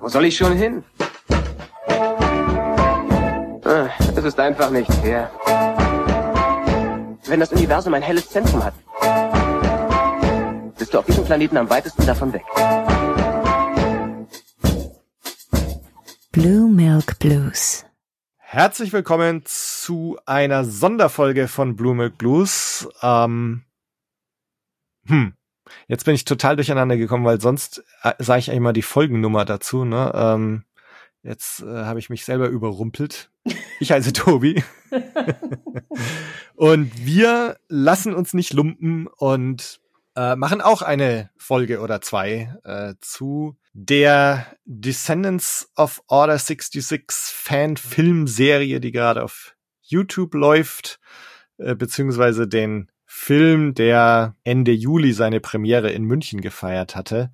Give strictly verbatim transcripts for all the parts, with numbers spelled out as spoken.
Wo soll ich schon hin? Ah, es ist einfach nicht fair. Wenn das Universum ein helles Zentrum hat, bist du auf diesem Planeten am weitesten davon weg. Blue Milk Blues. Herzlich willkommen zu einer Sonderfolge von Blue Milk Blues. Ähm, hm, jetzt bin ich total durcheinander gekommen, weil sonst äh, sage ich eigentlich mal die Folgennummer dazu. Ne? Ähm, jetzt äh, habe ich mich selber überrumpelt. Ich heiße Tobi. Und wir lassen uns nicht lumpen und äh, machen auch eine Folge oder zwei äh, zu der Descendants of Order sixty-six Fan-Filmserie, die gerade auf YouTube läuft, äh, beziehungsweise den Film, der Ende Juli seine Premiere in München gefeiert hatte.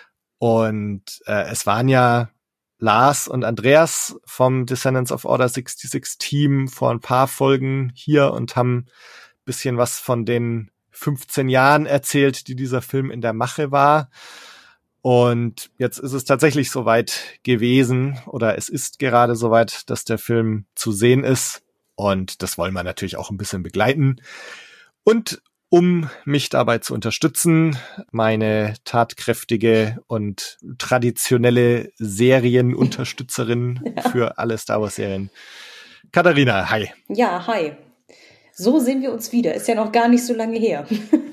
Und äh, es waren ja Lars und Andreas vom Descendants of Order sixty-six Team vor ein paar Folgen hier und haben ein bisschen was von den fünfzehn Jahren erzählt, die dieser Film in der Mache war. Und jetzt ist es tatsächlich soweit gewesen, oder es ist gerade soweit, dass der Film zu sehen ist. Und das wollen wir natürlich auch ein bisschen begleiten. Und um mich dabei zu unterstützen, meine tatkräftige und traditionelle Serienunterstützerin ja. für alle Star Wars Serien, Katharina, hi. Ja, hi. So sehen wir uns wieder. Ist ja noch gar nicht so lange her.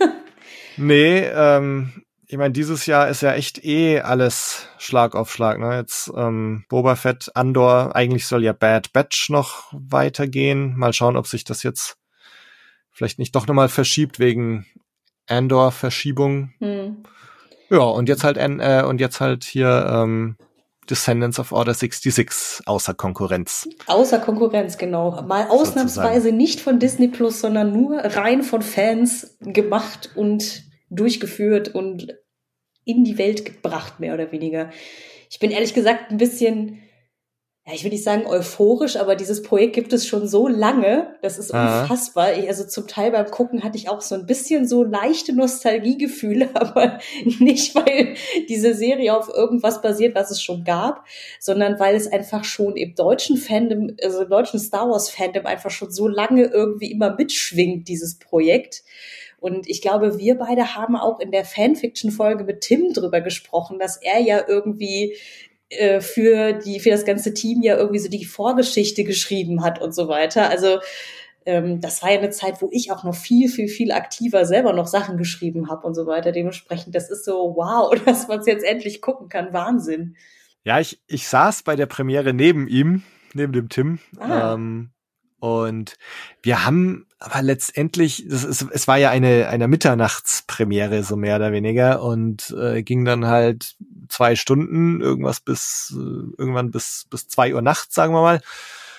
Nee, ähm, ich meine, dieses Jahr ist ja echt eh alles Schlag auf Schlag. Ne? Jetzt ähm, Boba Fett, Andor, eigentlich soll ja Bad Batch noch weitergehen. Mal schauen, ob sich das jetzt vielleicht nicht doch nochmal verschiebt wegen Andor-Verschiebung. Hm. Ja, und jetzt halt äh, und jetzt halt hier ähm, Descendants of Order sixty-six außer Konkurrenz. Außer Konkurrenz, genau. Mal ausnahmsweise sozusagen. Nicht von Disney Plus, sondern nur rein von Fans gemacht und durchgeführt und in die Welt gebracht, mehr oder weniger. Ich bin ehrlich gesagt ein bisschen, ja, ich will nicht sagen euphorisch, aber dieses Projekt gibt es schon so lange, das ist ah. unfassbar. Ich, also zum Teil beim Gucken hatte ich auch so ein bisschen so leichte Nostalgiegefühle, aber nicht, weil diese Serie auf irgendwas basiert, was es schon gab, sondern weil es einfach schon im deutschen Fandom, also im deutschen Star Wars Fandom einfach schon so lange irgendwie immer mitschwingt, dieses Projekt. Und ich glaube, wir beide haben auch in der Fanfiction-Folge mit Tim drüber gesprochen, dass er ja irgendwie äh, für die für das ganze Team ja irgendwie so die Vorgeschichte geschrieben hat und so weiter. Also ähm, das war ja eine Zeit, wo ich auch noch viel, viel, viel aktiver selber noch Sachen geschrieben habe und so weiter. Dementsprechend, das ist so, wow, dass man es jetzt endlich gucken kann. Wahnsinn. Ja, ich, ich saß bei der Premiere neben ihm, neben dem Tim. Ah. Ähm, und wir haben aber letztendlich, das ist, es war ja eine eine Mitternachtspremiere, so mehr oder weniger, und äh, ging dann halt zwei Stunden, irgendwas bis äh, irgendwann bis bis zwei Uhr nachts, sagen wir mal.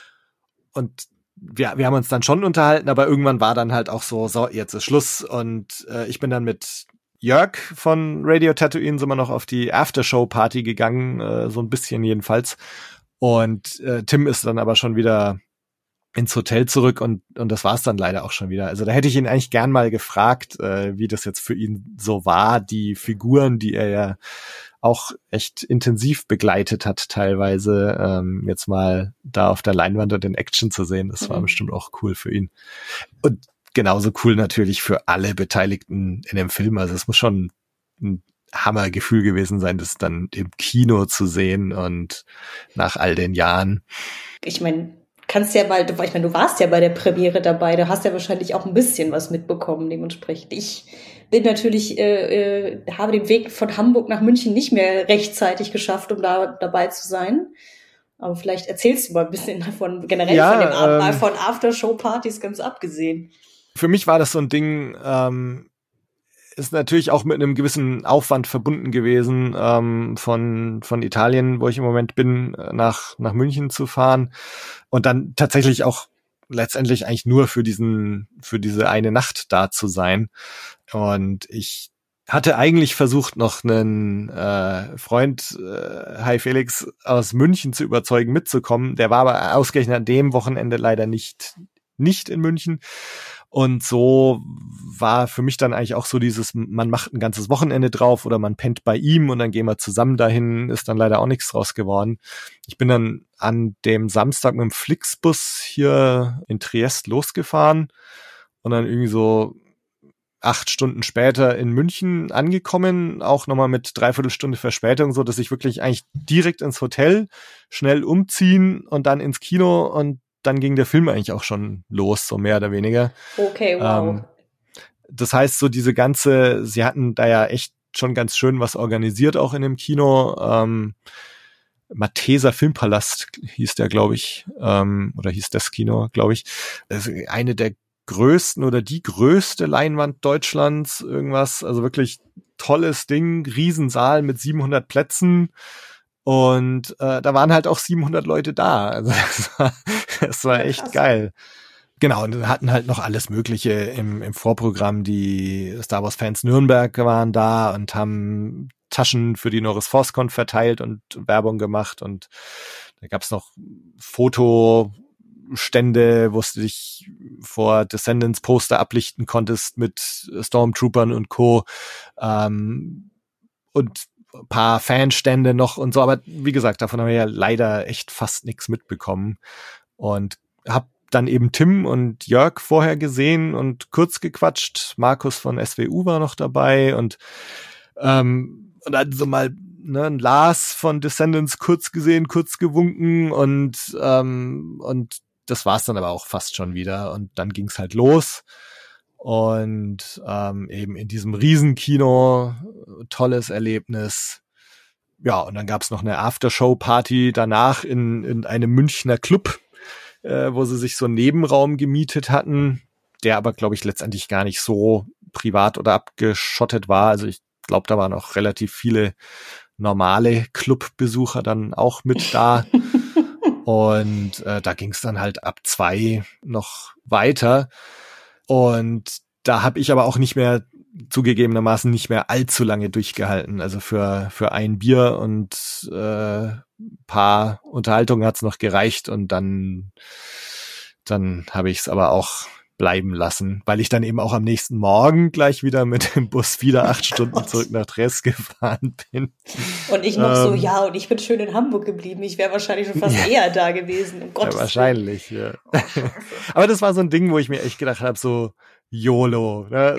Und wir wir haben uns dann schon unterhalten, aber irgendwann war dann halt auch so, so jetzt ist Schluss. Und äh, ich bin dann mit Jörg von Radio Tatooine sind wir noch auf die Aftershow-Party gegangen, äh, so ein bisschen jedenfalls. Und äh, Tim ist dann aber schon wieder ins Hotel zurück und und das war's dann leider auch schon wieder. Also da hätte ich ihn eigentlich gern mal gefragt, äh, wie das jetzt für ihn so war, die Figuren, die er ja auch echt intensiv begleitet hat teilweise, ähm, jetzt mal da auf der Leinwand und in Action zu sehen. Das war mhm. bestimmt auch cool für ihn. Und genauso cool natürlich für alle Beteiligten in dem Film. Also es muss schon ein Hammergefühl gewesen sein, das dann im Kino zu sehen und nach all den Jahren. Ich meine, kannst ja mal, ich meine, du warst ja bei der Premiere dabei, da hast ja wahrscheinlich auch ein bisschen was mitbekommen, dementsprechend. Ich bin natürlich, äh, äh, habe den Weg von Hamburg nach München nicht mehr rechtzeitig geschafft, um da dabei zu sein. Aber vielleicht erzählst du mal ein bisschen davon, generell ja, von dem Ab- ähm, von Aftershow-Partys ganz abgesehen. Für mich war das so ein Ding, ähm, ist natürlich auch mit einem gewissen Aufwand verbunden gewesen, ähm, von von Italien, wo ich im Moment bin, nach nach München zu fahren und dann tatsächlich auch letztendlich eigentlich nur für diesen für diese eine Nacht da zu sein. Und ich hatte eigentlich versucht, noch einen äh, Freund, äh, Hi Felix, aus München zu überzeugen, mitzukommen. Der war aber ausgerechnet an dem Wochenende leider nicht nicht in München. Und so war für mich dann eigentlich auch so dieses, man macht ein ganzes Wochenende drauf oder man pennt bei ihm und dann gehen wir zusammen dahin, ist dann leider auch nichts draus geworden. Ich bin dann an dem Samstag mit dem Flixbus hier in Triest losgefahren und dann irgendwie so acht Stunden später in München angekommen, auch nochmal mit dreiviertel Stunde Verspätung, so dass ich wirklich eigentlich direkt ins Hotel, schnell umziehen und dann ins Kino und dann ging der Film eigentlich auch schon los, so mehr oder weniger. Okay, wow. Ähm, das heißt, so diese ganze, sie hatten da ja echt schon ganz schön was organisiert, auch in dem Kino. Ähm, Malteser Filmpalast hieß der, glaube ich, ähm, oder hieß das Kino, glaube ich. Das ist eine der größten oder die größte Leinwand Deutschlands, irgendwas, also wirklich tolles Ding, Riesensaal mit siebenhundert Plätzen und äh, da waren halt auch siebenhundert Leute da, also das war, das war echt ja, geil. Genau, und hatten halt noch alles Mögliche im, im Vorprogramm, die Star Wars Fans Nürnberg waren da und haben Taschen für die Norris ForceCon verteilt und Werbung gemacht und da gab's noch Foto Stände, wo du dich vor Descendants Poster ablichten konntest mit Stormtroopern und Co. Ähm, und ein paar Fanstände noch und so, aber wie gesagt, davon haben wir ja leider echt fast nichts mitbekommen und hab dann eben Tim und Jörg vorher gesehen und kurz gequatscht. Markus von S W U war noch dabei und ähm, und dann so mal ne, Lars von Descendants kurz gesehen, kurz gewunken und ähm, und das war's dann aber auch fast schon wieder und dann ging's halt los und ähm, eben in diesem Riesenkino, tolles Erlebnis. Ja, und dann gab's noch eine Aftershow-Party danach in, in einem Münchner Club, äh, wo sie sich so einen Nebenraum gemietet hatten, der aber, glaube ich, letztendlich gar nicht so privat oder abgeschottet war. Also ich glaube, da waren auch relativ viele normale Clubbesucher dann auch mit da. Und äh, da ging es dann halt ab zwei noch weiter. Und da habe ich aber auch nicht mehr, zugegebenermaßen nicht mehr allzu lange durchgehalten. Also für für ein Bier und äh, paar Unterhaltungen hat's noch gereicht. Und dann, dann habe ich es aber auch bleiben lassen, weil ich dann eben auch am nächsten Morgen gleich wieder mit dem Bus wieder acht oh Stunden Gott. zurück nach Triest gefahren bin. Und ich noch ähm, so, ja, und ich bin schön in Hamburg geblieben. Ich wäre wahrscheinlich schon fast ja. eher da gewesen. Um Gottes ja, wahrscheinlich, ja. Oh, aber das war so ein Ding, wo ich mir echt gedacht habe, so YOLO, ne?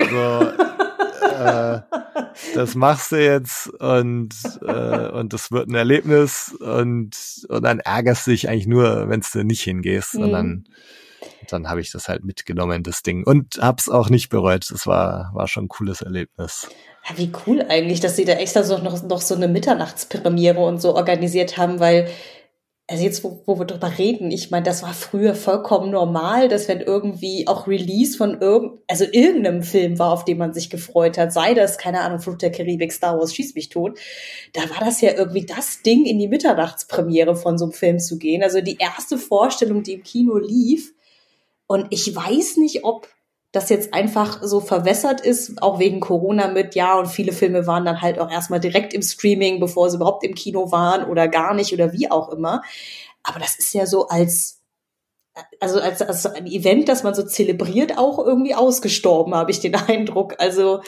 So, äh, das machst du jetzt und äh, und das wird ein Erlebnis und und dann ärgerst du dich eigentlich nur, wenn du nicht hingehst, mhm. und dann dann habe ich das halt mitgenommen, das Ding. Und hab's auch nicht bereut. Das war, war schon ein cooles Erlebnis. Ja, wie cool eigentlich, dass sie da extra so noch, noch so eine Mitternachtspremiere und so organisiert haben, weil, also jetzt, wo, wo wir drüber reden, ich meine, das war früher vollkommen normal, dass wenn irgendwie auch Release von irgend, also irgendeinem Film war, auf den man sich gefreut hat, sei das, keine Ahnung, Fluch der Karibik, Star Wars, schieß mich tot, da war das ja irgendwie das Ding, in die Mitternachtspremiere von so einem Film zu gehen. Also die erste Vorstellung, die im Kino lief. Und ich weiß nicht, ob das jetzt einfach so verwässert ist, auch wegen Corona mit, ja, und viele Filme waren dann halt auch erstmal direkt im Streaming, bevor sie überhaupt im Kino waren oder gar nicht oder wie auch immer. Aber das ist ja so als, also als, als ein Event, das man so zelebriert, auch irgendwie ausgestorben, habe ich den Eindruck. Also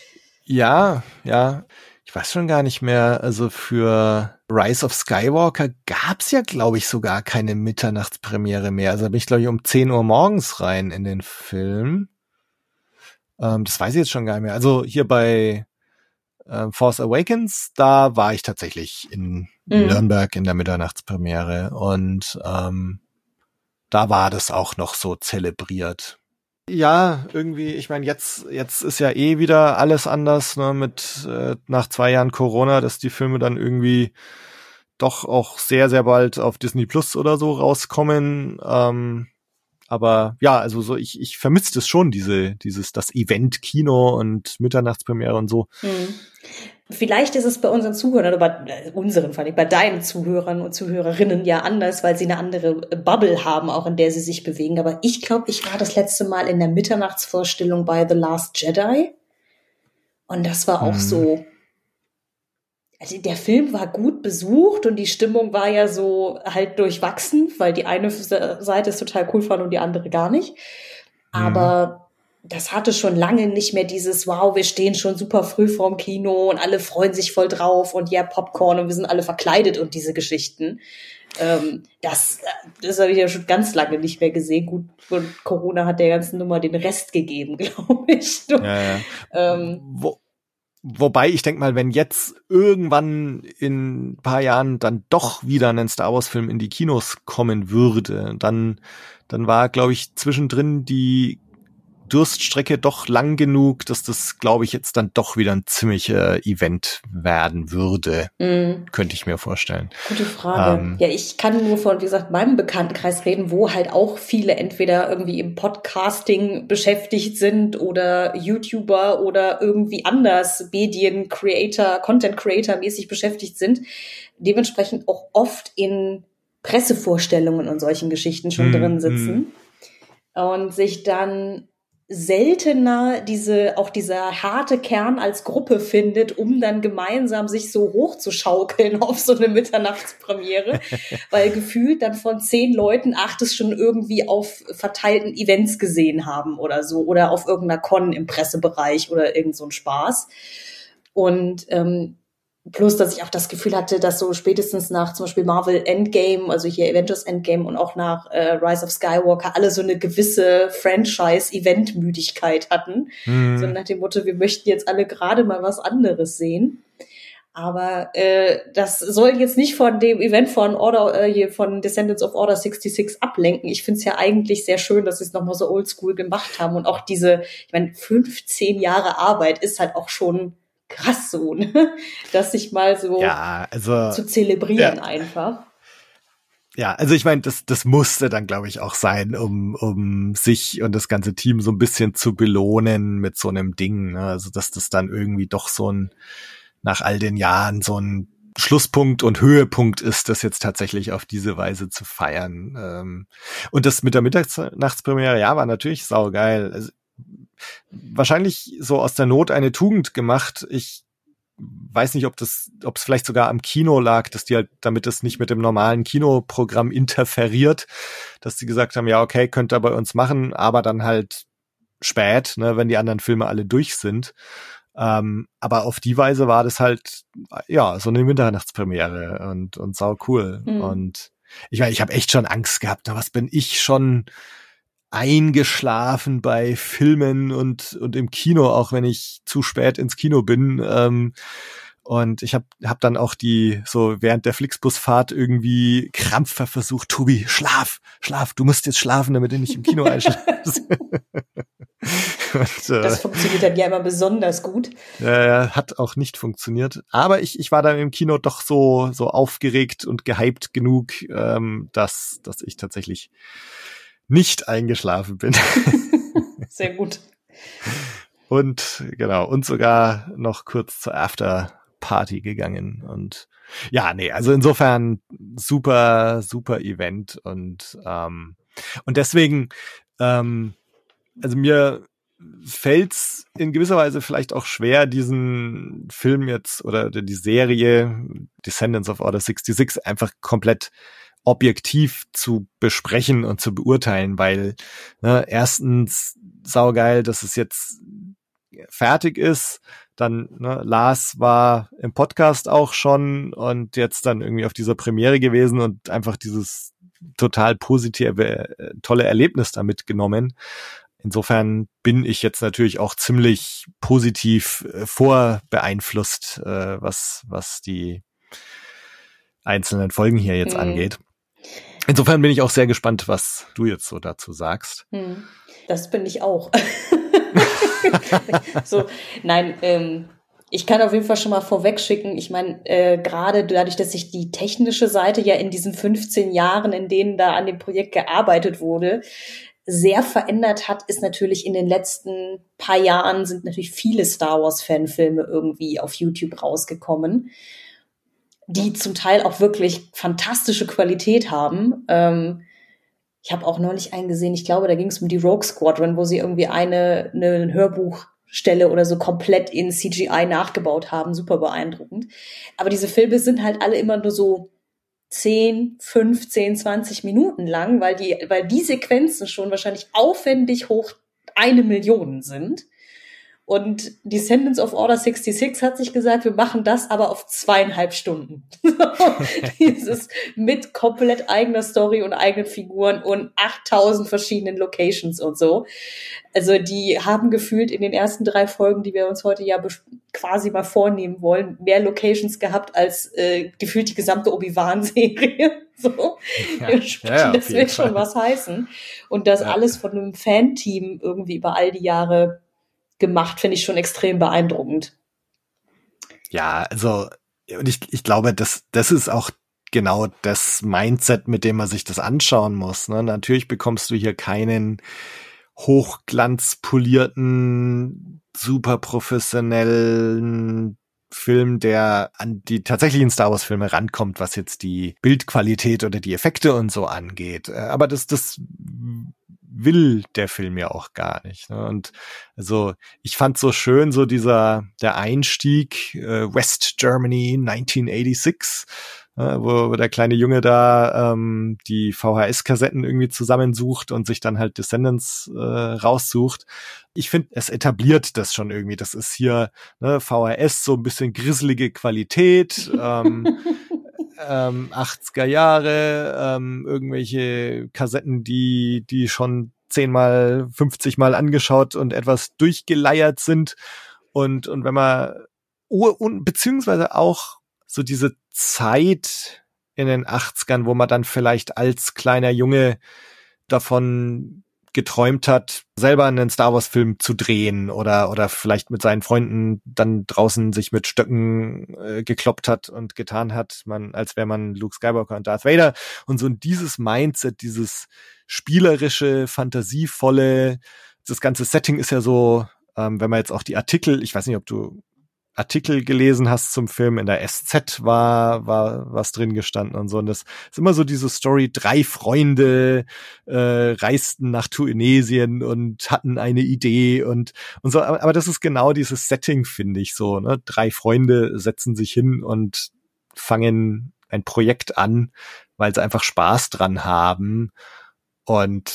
ja, ja. Ich weiß schon gar nicht mehr, also für Rise of Skywalker gab's ja, glaube ich, sogar keine Mitternachtspremiere mehr. Also da bin ich, glaube ich, um zehn Uhr morgens rein in den Film. Ähm, das weiß ich jetzt schon gar nicht mehr. Also hier bei äh, Force Awakens, da war ich tatsächlich in mhm. Nürnberg in der Mitternachtspremiere und ähm, da war das auch noch so zelebriert. Ja, irgendwie, ich meine, jetzt jetzt ist ja eh wieder alles anders, ne, mit äh, nach zwei Jahren Corona, dass die Filme dann irgendwie doch auch sehr, sehr bald auf Disney Plus oder so rauskommen. Ähm, aber ja, also so ich ich vermisse das schon, diese dieses das Event Kino und Mitternachtspremiere und so. Hm. Vielleicht ist es bei unseren Zuhörern, oder bei unseren, fand ich, bei deinen Zuhörern und Zuhörerinnen ja anders, weil sie eine andere Bubble haben, auch in der sie sich bewegen. Aber ich glaube, ich war das letzte Mal in der Mitternachtsvorstellung bei The Last Jedi. Und das war auch hm. so, also der Film war gut besucht und die Stimmung war ja so halt durchwachsen, weil die eine Seite es total cool fand und die andere gar nicht. Aber das hatte schon lange nicht mehr dieses, wow, wir stehen schon super früh vorm Kino und alle freuen sich voll drauf und ja, Popcorn und wir sind alle verkleidet und diese Geschichten. Ähm, das das habe ich ja schon ganz lange nicht mehr gesehen. Gut, und Corona hat der ganzen Nummer den Rest gegeben, glaube ich. Ja, ja. Ähm, Wo, wobei, ich denke mal, wenn jetzt irgendwann in ein paar Jahren dann doch wieder ein Star Wars-Film in die Kinos kommen würde, dann, dann war, glaube ich, zwischendrin die Durststrecke doch lang genug, dass das, glaube ich, jetzt dann doch wieder ein ziemlicher Event werden würde. Mm. Könnte ich mir vorstellen. Gute Frage. Ähm, ja, ich kann nur von, wie gesagt, meinem Bekanntenkreis reden, wo halt auch viele entweder irgendwie im Podcasting beschäftigt sind oder YouTuber oder irgendwie anders Medien-Creator, Content-Creator-mäßig beschäftigt sind. Dementsprechend auch oft in Pressevorstellungen und solchen Geschichten schon mm, drin sitzen. Mm. Und sich dann seltener diese, auch dieser harte Kern als Gruppe findet, um dann gemeinsam sich so hochzuschaukeln auf so eine Mitternachtspremiere, weil gefühlt dann von zehn Leuten acht es schon irgendwie auf verteilten Events gesehen haben oder so, oder auf irgendeiner Con im Pressebereich oder irgend so ein Spaß. Und ähm, plus, dass ich auch das Gefühl hatte, dass so spätestens nach zum Beispiel Marvel Endgame, also hier Avengers Endgame und auch nach äh, Rise of Skywalker alle so eine gewisse Franchise-Event-Müdigkeit hatten. Mhm. So nach dem Motto, wir möchten jetzt alle gerade mal was anderes sehen. Aber äh, das soll jetzt nicht von dem Event von Order äh, hier von Descendants of Order sechsundsechzig ablenken. Ich finde es ja eigentlich sehr schön, dass sie es nochmal so oldschool gemacht haben. Und auch diese, ich meine, fünfzehn Jahre Arbeit ist halt auch schon krass so, ne? Das sich mal so ja, also, zu zelebrieren ja. einfach. Ja, also ich meine, das das musste dann, glaube ich, auch sein, um um sich und das ganze Team so ein bisschen zu belohnen mit so einem Ding. Ne? Also dass das dann irgendwie doch so ein, nach all den Jahren so ein Schlusspunkt und Höhepunkt ist, das jetzt tatsächlich auf diese Weise zu feiern. Und das mit der Mitternachtspremiere, ja, war natürlich saugeil. Also wahrscheinlich so aus der Not eine Tugend gemacht. Ich weiß nicht, ob das, ob es vielleicht sogar am Kino lag, dass die halt, damit es nicht mit dem normalen Kinoprogramm interferiert, dass die gesagt haben, ja, okay, könnt ihr bei uns machen, aber dann halt spät, ne, wenn die anderen Filme alle durch sind. Ähm, aber auf die Weise war das halt, ja, so eine Mitternachtspremiere und, und sau cool. Mhm. Und ich meine, ich habe echt schon Angst gehabt, na, was bin ich schon eingeschlafen bei Filmen und und im Kino, auch wenn ich zu spät ins Kino bin. Ähm, und ich habe hab dann auch die, so während der Flixbusfahrt irgendwie krampfhaft versucht, Tobi, schlaf, schlaf, du musst jetzt schlafen, damit du nicht im Kino einschläfst. Und, äh, das funktioniert dann ja immer besonders gut. Äh, hat auch nicht funktioniert. Aber ich ich war dann im Kino doch so so aufgeregt und gehypt genug, ähm, dass dass ich tatsächlich nicht eingeschlafen bin. Sehr gut. Und genau, und sogar noch kurz zur Afterparty gegangen. Und ja, nee, also insofern super, super Event. Und ähm, und deswegen, ähm, also mir fällt's in gewisser Weise vielleicht auch schwer, diesen Film jetzt oder die Serie Descendants of Order sechsundsechzig einfach komplett objektiv zu besprechen und zu beurteilen, weil ne, erstens saugeil, dass es jetzt fertig ist, dann ne, Lars war im Podcast auch schon und jetzt dann irgendwie auf dieser Premiere gewesen und einfach dieses total positive, tolle Erlebnis damit genommen. Insofern bin ich jetzt natürlich auch ziemlich positiv äh, vorbeeinflusst, äh, was was die einzelnen Folgen hier jetzt mhm. angeht. Insofern bin ich auch sehr gespannt, was du jetzt so dazu sagst. Hm, das bin ich auch. so, nein, ähm, ich kann auf jeden Fall schon mal vorweg schicken. Ich meine, äh, gerade dadurch, dass sich die technische Seite ja in diesen fünfzehn Jahren, in denen da an dem Projekt gearbeitet wurde, sehr verändert hat, ist natürlich in den letzten paar Jahren sind natürlich viele Star Wars Fanfilme irgendwie auf YouTube rausgekommen, die zum Teil auch wirklich fantastische Qualität haben. Ähm, ich habe auch neulich einen gesehen, ich glaube, da ging es um die Rogue Squadron, wo sie irgendwie eine, eine Hörbuchstelle oder so komplett in C G I nachgebaut haben. Super beeindruckend. Aber diese Filme sind halt alle immer nur so zehn, fünfzehn, zwanzig Minuten lang, weil die, weil die Sequenzen schon wahrscheinlich aufwendig hoch eine Million sind. Und Descendants of Order sechsundsechzig hat sich gesagt, wir machen das aber auf zweieinhalb Stunden. Dieses mit komplett eigener Story und eigenen Figuren und achttausend verschiedenen Locations und so. Also die haben gefühlt in den ersten drei Folgen, die wir uns heute ja quasi mal vornehmen wollen, mehr Locations gehabt als äh, gefühlt die gesamte Obi-Wan-Serie. So. Ja, ja, das wird schon was heißen. Und das ja. alles von einem Fan-Team irgendwie über all die Jahre gemacht, finde ich schon extrem beeindruckend. Ja, also, und ich, ich glaube, das, das ist auch genau das Mindset, mit dem man sich das anschauen muss. Ne? Natürlich bekommst du hier keinen hochglanzpolierten, super professionellen Film, der an die tatsächlichen Star Wars Filme rankommt, was jetzt die Bildqualität oder die Effekte und so angeht. Aber das, das will der Film ja auch gar nicht. Ne? Und also ich fand so schön so dieser der Einstieg äh, West Germany neunzehnhundertsechsundachtzig, äh, wo, wo der kleine Junge da ähm, die V H S-Kassetten irgendwie zusammensucht und sich dann halt Descendants äh, raussucht. Ich finde, es etabliert das schon irgendwie. Das ist hier ne, V H S, so ein bisschen grisselige Qualität, ähm, ähm, achtziger Jahre, ähm, irgendwelche Kassetten, die die schon zehnmal, fünfzigmal angeschaut und etwas durchgeleiert sind. Und und wenn man oh, und beziehungsweise auch so diese Zeit in den achtzigern, wo man dann vielleicht als kleiner Junge davon geträumt hat, selber einen Star Wars Film zu drehen oder oder vielleicht mit seinen Freunden dann draußen sich mit Stöcken äh, gekloppt hat und getan hat, man als wäre man Luke Skywalker und Darth Vader und so dieses Mindset, dieses spielerische, fantasievolle, das ganze Setting ist ja so, ähm, wenn man jetzt auch die Artikel, ich weiß nicht, ob du Artikel gelesen hast zum Film, in der S Z war war was drin gestanden und so. Und das ist immer so diese Story, drei Freunde äh, reisten nach Tunesien und hatten eine Idee und und so. Aber, aber das ist genau dieses Setting, finde ich so. Ne? Drei Freunde setzen sich hin und fangen ein Projekt an, weil sie einfach Spaß dran haben. Und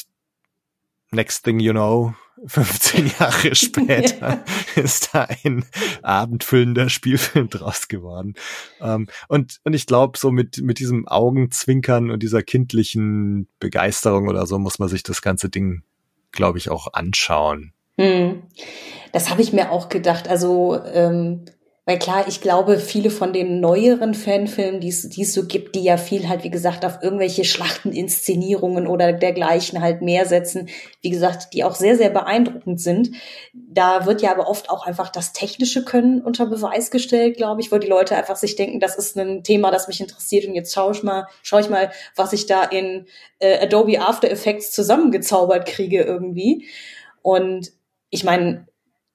next thing you know, fünfzehn Jahre später ja. ist da ein abendfüllender Spielfilm draus geworden. Um, und, und ich glaube, so mit, mit diesem Augenzwinkern und dieser kindlichen Begeisterung oder so muss man sich das ganze Ding, glaube ich, auch anschauen. Hm. Das habe ich mir auch gedacht. Also, ähm, weil klar, ich glaube, viele von den neueren Fanfilmen, die es die es so gibt, die ja viel halt, wie gesagt, auf irgendwelche Schlachteninszenierungen oder dergleichen halt mehr setzen, wie gesagt, die auch sehr, sehr beeindruckend sind. Da wird ja aber oft auch einfach das technische Können unter Beweis gestellt, glaube ich, wo die Leute einfach sich denken, das ist ein Thema, das mich interessiert und jetzt schaue ich mal, schaue ich mal, was ich da in äh, Adobe After Effects zusammengezaubert kriege irgendwie. Und ich meine,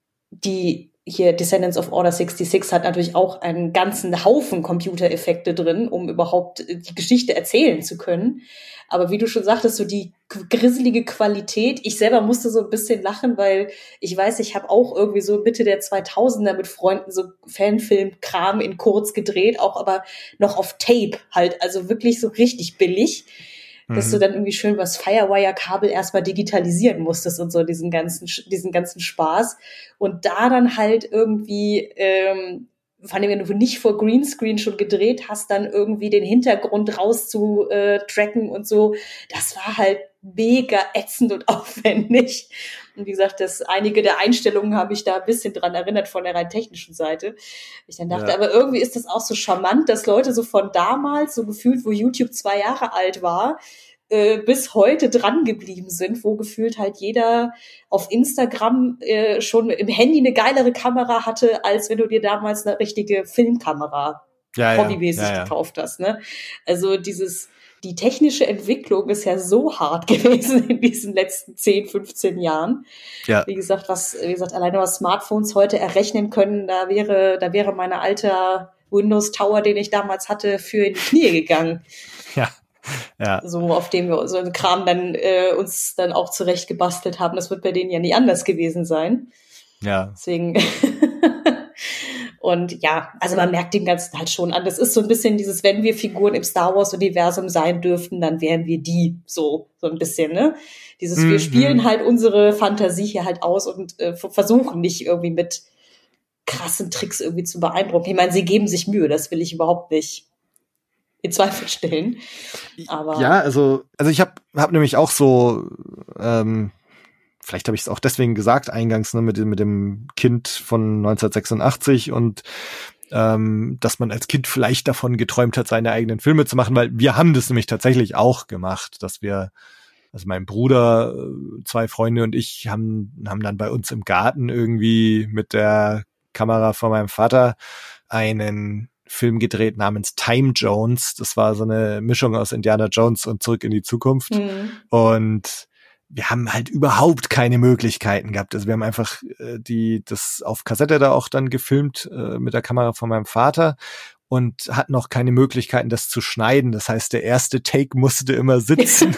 die hier Descendants of Order sechsundsechzig hat natürlich auch einen ganzen Haufen Computereffekte drin, um überhaupt die Geschichte erzählen zu können. Aber wie du schon sagtest, so die grisselige Qualität, ich selber musste so ein bisschen lachen, weil ich weiß, ich habe auch irgendwie so Mitte der zweitausender mit Freunden so Fanfilm-Kram in kurz gedreht, auch aber noch auf Tape halt, also wirklich so richtig billig. Dass du dann irgendwie schön was Firewire-Kabel erstmal digitalisieren musstest und so diesen ganzen diesen ganzen Spaß. Und da dann halt irgendwie, ähm, vor allem wenn du nicht vor Greenscreen schon gedreht hast, dann irgendwie den Hintergrund raus zu äh, tracken und so, das war halt mega ätzend und aufwendig. Und wie gesagt, das einige der Einstellungen habe ich da ein bisschen dran erinnert von der rein technischen Seite. Ich dann dachte, ja. aber irgendwie ist das auch so charmant, dass Leute so von damals, so gefühlt, wo YouTube zwei Jahre alt war, äh, bis heute dran geblieben sind, wo gefühlt halt jeder auf Instagram äh, schon im Handy eine geilere Kamera hatte, als wenn du dir damals eine richtige Filmkamera ja, hobbymäßig ja, ja, ja. gekauft hast. Ne? Also dieses Die technische Entwicklung ist ja so hart gewesen in diesen letzten zehn, fünfzehn Jahren. Ja. Wie gesagt, was, wie gesagt, alleine was Smartphones heute errechnen können, da wäre, da wäre mein alter Windows Tower, den ich damals hatte, für in die Knie gegangen. Ja. Ja. So, auf dem wir so einen Kram dann, äh, uns dann auch zurecht gebastelt haben. Das wird bei denen ja nie anders gewesen sein. Ja. Deswegen, Und ja, also man merkt dem Ganzen halt schon an. Das ist so ein bisschen dieses, wenn wir Figuren im Star Wars-Universum sein dürften, dann wären wir die, so, so ein bisschen, ne? Dieses, mhm. wir spielen halt unsere Fantasie hier halt aus und äh, versuchen nicht irgendwie mit krassen Tricks irgendwie zu beeindrucken. Ich meine, sie geben sich Mühe, das will ich überhaupt nicht in Zweifel stellen. Aber ja, also, also ich habe hab nämlich auch so, ähm, vielleicht habe ich es auch deswegen gesagt, eingangs, ne, mit dem, mit dem Kind von neunzehnhundertsechsundachtzig und ähm, dass man als Kind vielleicht davon geträumt hat, seine eigenen Filme zu machen, weil wir haben das nämlich tatsächlich auch gemacht, dass wir, also mein Bruder, zwei Freunde und ich haben, haben dann bei uns im Garten irgendwie mit der Kamera von meinem Vater einen Film gedreht namens Time Jones. Das war so eine Mischung aus Indiana Jones und Zurück in die Zukunft. Mhm. Und wir haben halt überhaupt keine Möglichkeiten gehabt. Also wir haben einfach äh, die das auf Kassette da auch dann gefilmt äh, mit der Kamera von meinem Vater und hatten noch keine Möglichkeiten, das zu schneiden. Das heißt, der erste Take musste immer sitzen.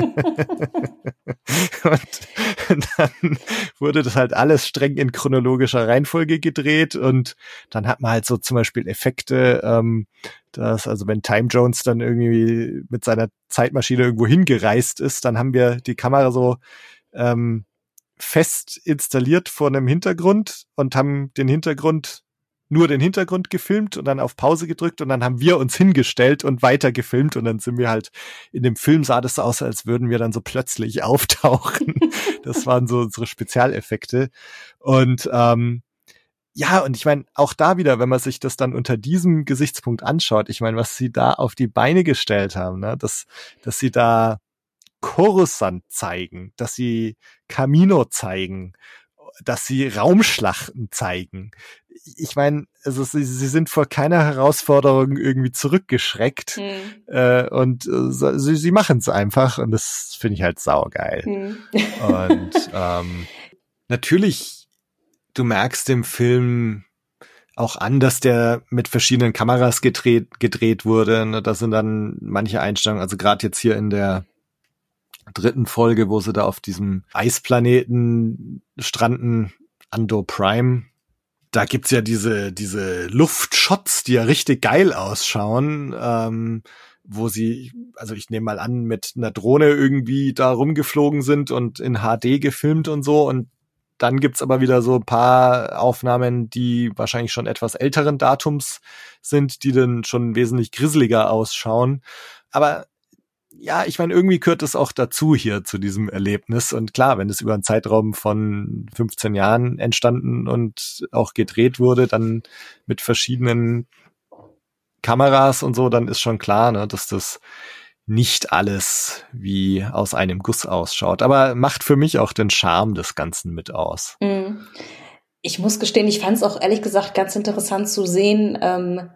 Und dann wurde das halt alles streng in chronologischer Reihenfolge gedreht und dann hat man halt so zum Beispiel Effekte, ähm, dass, also wenn Time Jones dann irgendwie mit seiner Zeitmaschine irgendwo hingereist ist, dann haben wir die Kamera so ähm, fest installiert vor einem Hintergrund und haben den Hintergrund nur den Hintergrund gefilmt und dann auf Pause gedrückt und dann haben wir uns hingestellt und weiter gefilmt und dann sind wir halt, in dem Film sah das so aus, als würden wir dann so plötzlich auftauchen. Das waren so unsere Spezialeffekte. Und ähm, ja, und ich meine, auch da wieder, wenn man sich das dann unter diesem Gesichtspunkt anschaut, ich meine, was sie da auf die Beine gestellt haben, ne, dass, dass sie da Coruscant zeigen, dass sie Camino zeigen, dass sie Raumschlachten zeigen. Ich meine, also sie, sie sind vor keiner Herausforderung irgendwie zurückgeschreckt mhm. äh, und äh, sie, sie machen es einfach und das finde ich halt saugeil. Mhm. Und ähm, natürlich, du merkst im Film auch an, dass der mit verschiedenen Kameras gedreht, gedreht wurde. Ne? Da sind dann manche Einstellungen, also gerade jetzt hier in der dritten Folge, wo sie da auf diesem Eisplaneten stranden, Andor Prime, da gibt's ja diese diese Luftshots, die ja richtig geil ausschauen, ähm, wo sie, also ich nehme mal an, mit einer Drohne irgendwie da rumgeflogen sind und in H D gefilmt und so. Und dann gibt's aber wieder so ein paar Aufnahmen, die wahrscheinlich schon etwas älteren Datums sind, die dann schon wesentlich grisseliger ausschauen. Aber ja, ich meine, irgendwie gehört es auch dazu hier zu diesem Erlebnis. Und klar, wenn es über einen Zeitraum von fünfzehn Jahren entstanden und auch gedreht wurde, dann mit verschiedenen Kameras und so, dann ist schon klar, ne, dass das nicht alles wie aus einem Guss ausschaut. Aber macht für mich auch den Charme des Ganzen mit aus. Ich muss gestehen, ich fand es auch ehrlich gesagt ganz interessant zu sehen, ähm,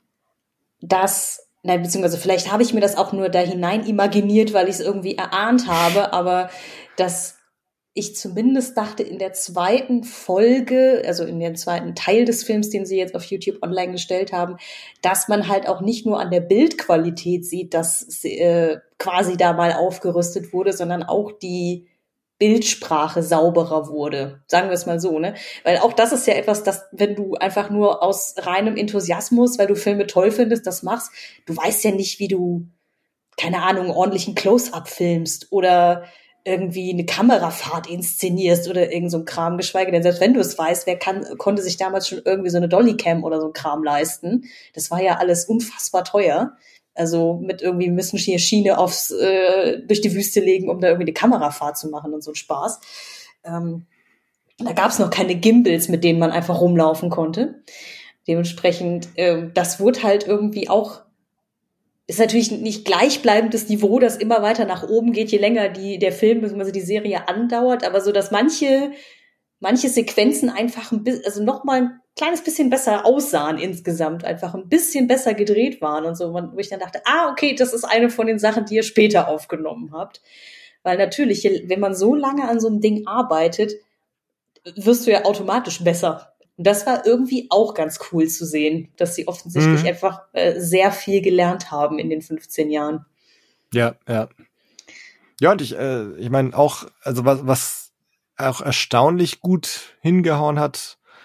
dass Nein, beziehungsweise vielleicht habe ich mir das auch nur da hinein imaginiert, weil ich es irgendwie erahnt habe, aber dass ich zumindest dachte, in der zweiten Folge, also in dem zweiten Teil des Films, den sie jetzt auf YouTube online gestellt haben, dass man halt auch nicht nur an der Bildqualität sieht, dass äh, quasi da mal aufgerüstet wurde, sondern auch die Bildsprache sauberer wurde. Sagen wir es mal so, ne? Weil auch das ist ja etwas, das, wenn du einfach nur aus reinem Enthusiasmus, weil du Filme toll findest, das machst, du weißt ja nicht, wie du, keine Ahnung, ordentlichen Close-Up filmst oder irgendwie eine Kamerafahrt inszenierst oder irgend so ein Kram, geschweige denn, selbst wenn du es weißt, wer kann, konnte sich damals schon irgendwie so eine Dollycam oder so ein Kram leisten? Das war ja alles unfassbar teuer. Also mit irgendwie müssen hier Schiene aufs äh, durch die Wüste legen, um da irgendwie eine Kamerafahrt zu machen und so ein Spaß. Ähm, da gab es noch keine Gimbals, mit denen man einfach rumlaufen konnte. Dementsprechend, äh, das wurde halt irgendwie auch, ist natürlich nicht gleichbleibendes Niveau, das immer weiter nach oben geht, je länger die der Film bzw. die Serie andauert, aber so, dass manche manche Sequenzen einfach ein bisschen, also noch mal ein kleines bisschen besser aussahen insgesamt, einfach ein bisschen besser gedreht waren und so, wo ich dann dachte, ah, okay, das ist eine von den Sachen, die ihr später aufgenommen habt. Weil natürlich, wenn man so lange an so einem Ding arbeitet, wirst du ja automatisch besser. Und das war irgendwie auch ganz cool zu sehen, dass sie offensichtlich mhm. einfach äh, sehr viel gelernt haben in den fünfzehn Jahren. Ja, ja. Ja, und ich, äh, ich meine auch, also was, was auch erstaunlich gut hingehauen hat,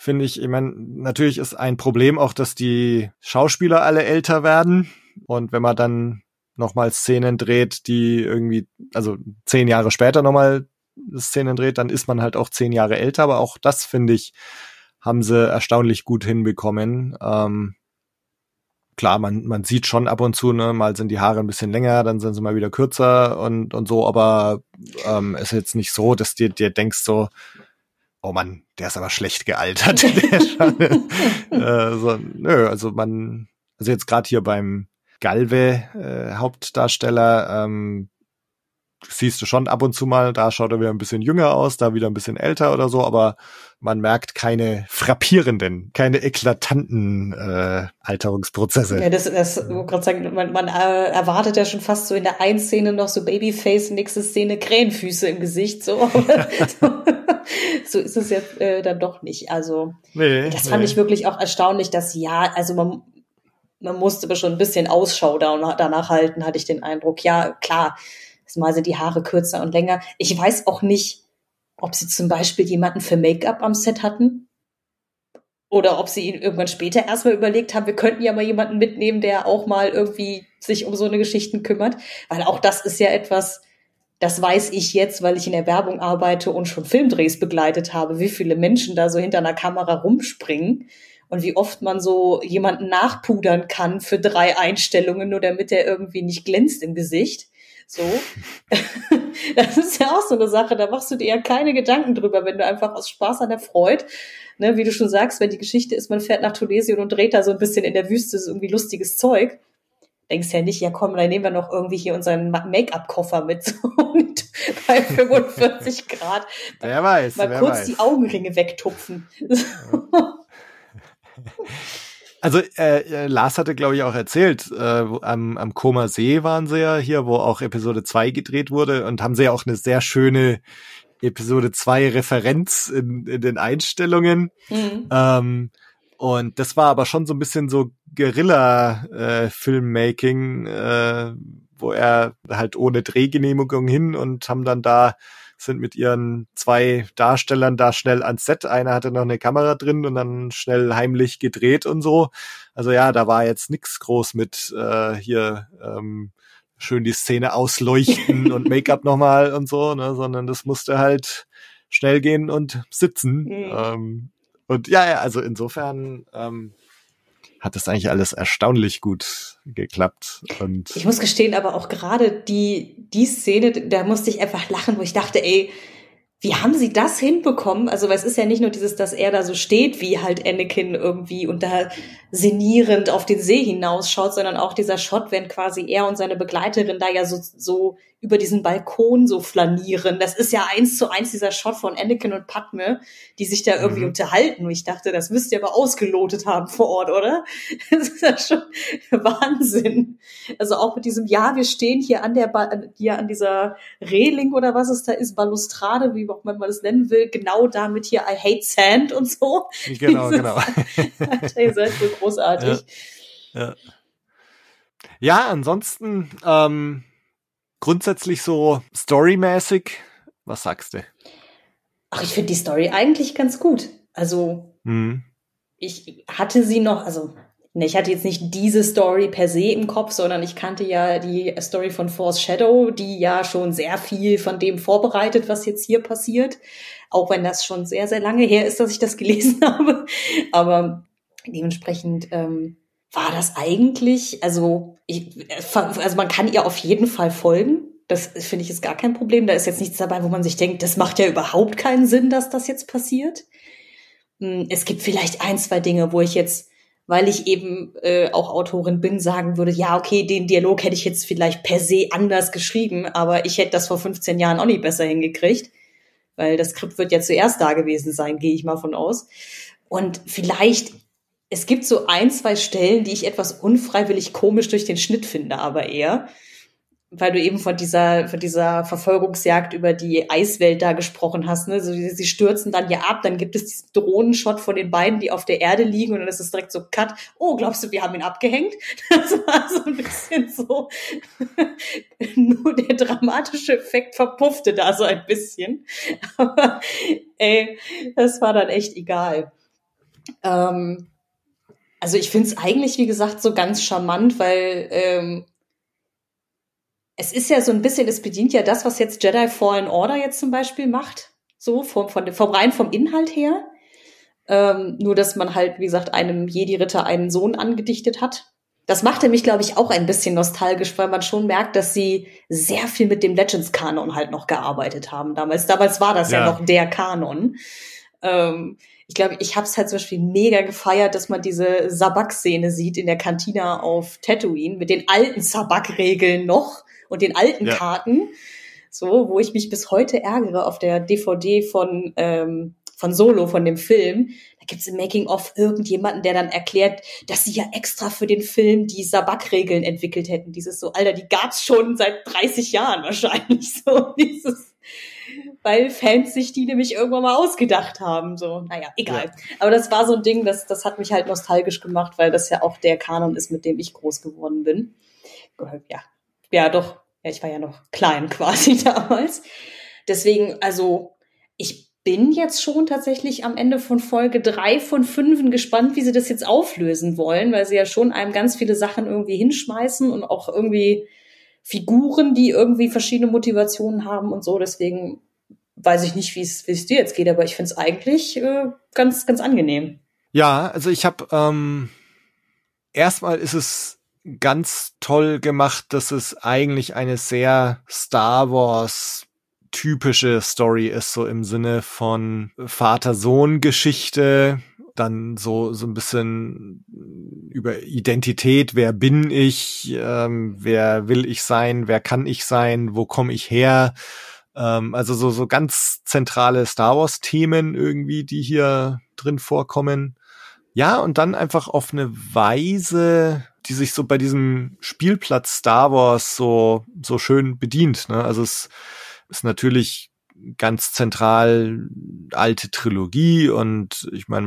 finde ich. Ich meine, natürlich ist ein Problem auch, dass die Schauspieler alle älter werden. Und wenn man dann nochmal Szenen dreht, die irgendwie, also zehn Jahre später nochmal Szenen dreht, dann ist man halt auch zehn Jahre älter. Aber auch das, finde ich, haben sie erstaunlich gut hinbekommen. Ähm, klar, man man sieht schon ab und zu, ne, mal sind die Haare ein bisschen länger, dann sind sie mal wieder kürzer und und so, aber ähm, ist jetzt nicht so, dass dir dir denkst so, oh Mann, der ist aber schlecht gealtert. Der schon, äh, so, nö, also man, also jetzt gerade hier beim Galve äh, Hauptdarsteller, ähm, siehst du schon ab und zu mal, da schaut er wieder ein bisschen jünger aus, da wieder ein bisschen älter oder so, aber man merkt keine frappierenden, keine eklatanten äh, Alterungsprozesse. Ja, das, das ich wollte gerade sagen, man, man äh, erwartet ja schon fast so in der einen Szene noch so Babyface, nächste Szene Krähenfüße im Gesicht, so. so, so ist es jetzt äh, dann doch nicht. Also nee, das fand nee. ich wirklich auch erstaunlich, dass ja, also man man musste aber schon ein bisschen Ausschau da, danach halten, hatte ich den Eindruck. Ja, klar, mal sind die Haare kürzer und länger. Ich weiß auch nicht, ob sie zum Beispiel jemanden für Make-up am Set hatten oder ob sie ihn irgendwann später erstmal überlegt haben, wir könnten ja mal jemanden mitnehmen, der auch mal irgendwie sich um so eine Geschichten kümmert. Weil auch das ist ja etwas, das weiß ich jetzt, weil ich in der Werbung arbeite und schon Filmdrehs begleitet habe, wie viele Menschen da so hinter einer Kamera rumspringen und wie oft man so jemanden nachpudern kann für drei Einstellungen, nur damit er irgendwie nicht glänzt im Gesicht. So, das ist ja auch so eine Sache, da machst du dir ja keine Gedanken drüber, wenn du einfach aus Spaß an der Freude, ne, wie du schon sagst, wenn die Geschichte ist, man fährt nach Tunesien und dreht da so ein bisschen in der Wüste so irgendwie lustiges Zeug, denkst ja nicht, ja komm, dann nehmen wir noch irgendwie hier unseren Make-up-Koffer mit so, und bei fünfundvierzig Grad wer weiß, mal wer kurz weiß. die Augenringe wegtupfen. Ja. Also äh, Lars hatte, glaube ich, auch erzählt, äh, wo, am, am Koma See waren sie ja hier, wo auch Episode zwei gedreht wurde und haben sie ja auch eine sehr schöne Episode zwei Referenz in, in den Einstellungen. Mhm. Ähm, und das war aber schon so ein bisschen so Guerilla-Filmmaking, äh, äh, wo er halt ohne Drehgenehmigung hin und haben dann da sind mit ihren zwei Darstellern da schnell ans Set. Einer hatte noch eine Kamera drin und dann schnell heimlich gedreht und so. Also ja, da war jetzt nix groß mit äh, hier ähm, schön die Szene ausleuchten und Make-up nochmal und so, ne, sondern das musste halt schnell gehen und sitzen. Mhm. Ähm, und ja, ja, also insofern ähm, hat das eigentlich alles erstaunlich gut geklappt. Und ich muss gestehen, aber auch gerade die, die Szene, da musste ich einfach lachen, wo ich dachte, ey, wie haben sie das hinbekommen? Also, weil es ist ja nicht nur dieses, dass er da so steht, wie halt Anakin irgendwie und da sinnierend auf den See hinausschaut, sondern auch dieser Shot, wenn quasi er und seine Begleiterin da ja so, so über diesen Balkon so flanieren. Das ist ja eins zu eins dieser Shot von Anakin und Padme, die sich da irgendwie mhm. unterhalten. Und ich dachte, das müsst ihr aber ausgelotet haben vor Ort, oder? Das ist ja schon Wahnsinn. Also auch mit diesem, ja, wir stehen hier an der, ba- hier an dieser Reling oder was es da ist, Balustrade, wie auch man das nennen will, genau damit hier I hate sand und so. Genau, genau. Ihr seid so großartig. Ja, ja. ja ansonsten ähm, grundsätzlich so storymäßig, was sagst du? Ach, ich finde die Story eigentlich ganz gut. Also mhm. ich hatte sie noch, also ne, ich hatte jetzt nicht diese Story per se im Kopf, sondern ich kannte ja die Story von Force Shadow, die ja schon sehr viel von dem vorbereitet, was jetzt hier passiert. Auch wenn das schon sehr, sehr lange her ist, dass ich das gelesen habe. Aber dementsprechend ähm, war das eigentlich, also, ich, also man kann ihr auf jeden Fall folgen. Das finde ich ist gar kein Problem. Da ist jetzt nichts dabei, wo man sich denkt, das macht ja überhaupt keinen Sinn, dass das jetzt passiert. Es gibt vielleicht ein, zwei Dinge, wo ich jetzt, weil ich eben äh, auch Autorin bin, sagen würde, ja, okay, den Dialog hätte ich jetzt vielleicht per se anders geschrieben, aber ich hätte das vor fünfzehn Jahren auch nicht besser hingekriegt, weil das Skript wird ja zuerst da gewesen sein, gehe ich mal von aus. Und vielleicht, es gibt so ein, zwei Stellen, die ich etwas unfreiwillig komisch durch den Schnitt finde, aber eher, weil du eben von dieser von dieser Verfolgungsjagd über die Eiswelt da gesprochen hast, ne? So, sie stürzen dann ja ab, dann gibt es diesen Drohnenshot von den beiden, die auf der Erde liegen und dann ist es direkt so Cut. Oh, glaubst du, wir haben ihn abgehängt? Das war so ein bisschen so, nur der dramatische Effekt verpuffte da so ein bisschen. Aber ey, das war dann echt egal. Ähm, also ich finde es eigentlich, wie gesagt, so ganz charmant, weil ähm, es ist ja so ein bisschen, es bedient ja das, was jetzt Jedi Fallen Order jetzt zum Beispiel macht, so vom, von, vom rein vom Inhalt her. Ähm, nur, dass man halt, wie gesagt, einem Jedi-Ritter einen Sohn angedichtet hat. Das machte mich, glaube ich, auch ein bisschen nostalgisch, weil man schon merkt, dass sie sehr viel mit dem Legends-Kanon halt noch gearbeitet haben damals. Damals war das ja, ja noch der Kanon. Ähm, ich glaube, ich habe es halt zum Beispiel mega gefeiert, dass man diese Sabak-Szene sieht in der Kantina auf Tatooine mit den alten Sabak-Regeln noch und den alten ja. Karten. So, wo ich mich bis heute ärgere auf der D V D von ähm, von Solo, von dem Film. Da gibt's im Making-of irgendjemanden, der dann erklärt, dass sie ja extra für den Film die Sabak-Regeln entwickelt hätten. Dieses so, Alter, die gab's schon seit dreißig Jahren wahrscheinlich so. Dieses, weil Fans sich die nämlich irgendwann mal ausgedacht haben. So, naja, egal. Ja. Aber das war so ein Ding, das, das hat mich halt nostalgisch gemacht, weil das ja auch der Kanon ist, mit dem ich groß geworden bin. Ja, ja doch. Ja, ich war ja noch klein quasi damals. Deswegen, also, ich bin jetzt schon tatsächlich am Ende von Folge drei von fünf gespannt, wie sie das jetzt auflösen wollen, weil sie ja schon einem ganz viele Sachen irgendwie hinschmeißen und auch irgendwie Figuren, die irgendwie verschiedene Motivationen haben und so. Deswegen weiß ich nicht, wie es wie es dir jetzt geht, aber ich finde es eigentlich äh, ganz, ganz angenehm. Ja, also ich habe ähm, erstmal ist es ganz toll gemacht, dass es eigentlich eine sehr Star Wars typische Story ist, so im Sinne von Vater-Sohn-Geschichte, dann so so ein bisschen über Identität, wer bin ich, ähm, wer will ich sein, wer kann ich sein, wo komme ich her, ähm, also so so ganz zentrale Star Wars-Themen irgendwie, die hier drin vorkommen. Ja, und dann einfach auf eine Weise, die sich so bei diesem Spielplatz Star Wars so so schön bedient, ne? Also es ist natürlich ganz zentral alte Trilogie und ich meine,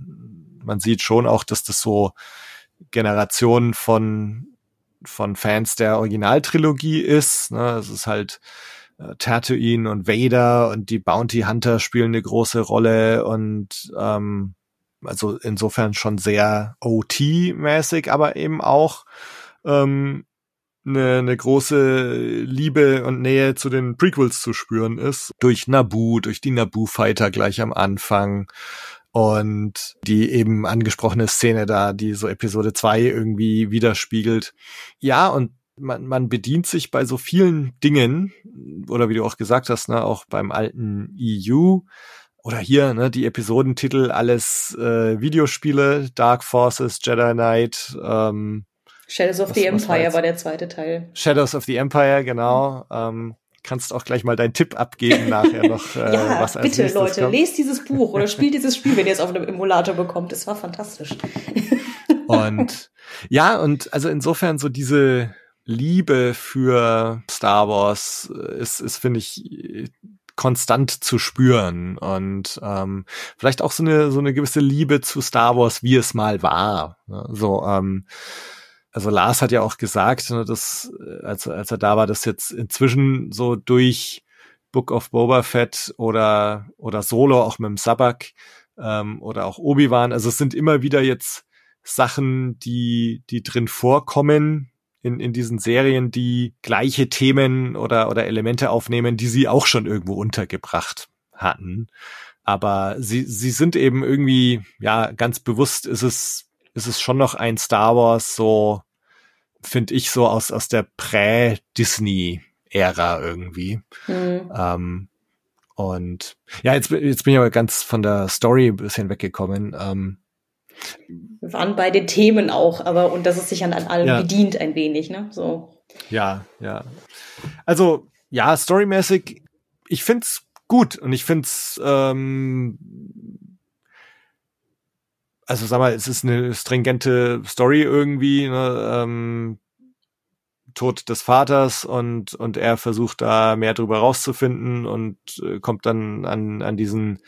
man man sieht schon auch, dass das so Generationen von von Fans der Originaltrilogie ist, ne? Es ist halt äh, Tatooine und Vader und die Bounty Hunter spielen eine große Rolle und ähm, also insofern schon sehr O T-mäßig, aber eben auch ähm, eine, eine große Liebe und Nähe zu den Prequels zu spüren ist. Durch Naboo, durch die Naboo-Fighter gleich am Anfang und die eben angesprochene Szene da, die so Episode zwei irgendwie widerspiegelt. Ja, und man, man bedient sich bei so vielen Dingen, oder wie du auch gesagt hast, ne, auch beim alten E U, oder hier, ne, die Episodentitel, alles äh, Videospiele, Dark Forces, Jedi Knight, ähm, Shadows of was, the Empire war, war der zweite Teil. Shadows of the Empire, genau. Ähm, kannst auch gleich mal deinen Tipp abgeben nachher noch. Äh, ja, was als bitte Leute, kommt. lest dieses Buch oder spielt dieses Spiel, wenn ihr es auf einem Emulator bekommt. Es war fantastisch. Und ja, und also insofern so diese Liebe für Star Wars ist, ist finde ich, konstant zu spüren und ähm, vielleicht auch so eine so eine gewisse Liebe zu Star Wars, wie es mal war. So, ähm, also Lars hat ja auch gesagt, ne, dass als, als er da war, dass jetzt inzwischen so durch Book of Boba Fett oder oder Solo auch mit dem Sabak ähm, oder auch Obi-Wan, also es sind immer wieder jetzt Sachen, die die drin vorkommen in in diesen Serien, die gleiche Themen oder oder Elemente aufnehmen, die sie auch schon irgendwo untergebracht hatten. Aber sie sie sind eben irgendwie, ja, ganz bewusst ist es ist es schon noch ein Star Wars, so finde ich, so aus aus der Prä-Disney-Ära irgendwie. Mhm. Ähm, und ja, jetzt jetzt bin ich aber ganz von der Story ein bisschen weggekommen. Ähm, Wir waren bei den Themen auch, aber und dass es sich an, an allem ja. bedient ein wenig, ne? So. Ja, ja. Also, ja, storymäßig, ich find's gut und ich find's, ähm, also sag mal, es ist eine stringente Story irgendwie, ne? Ähm, Tod des Vaters und und er versucht da mehr drüber rauszufinden und äh, kommt dann an an diesen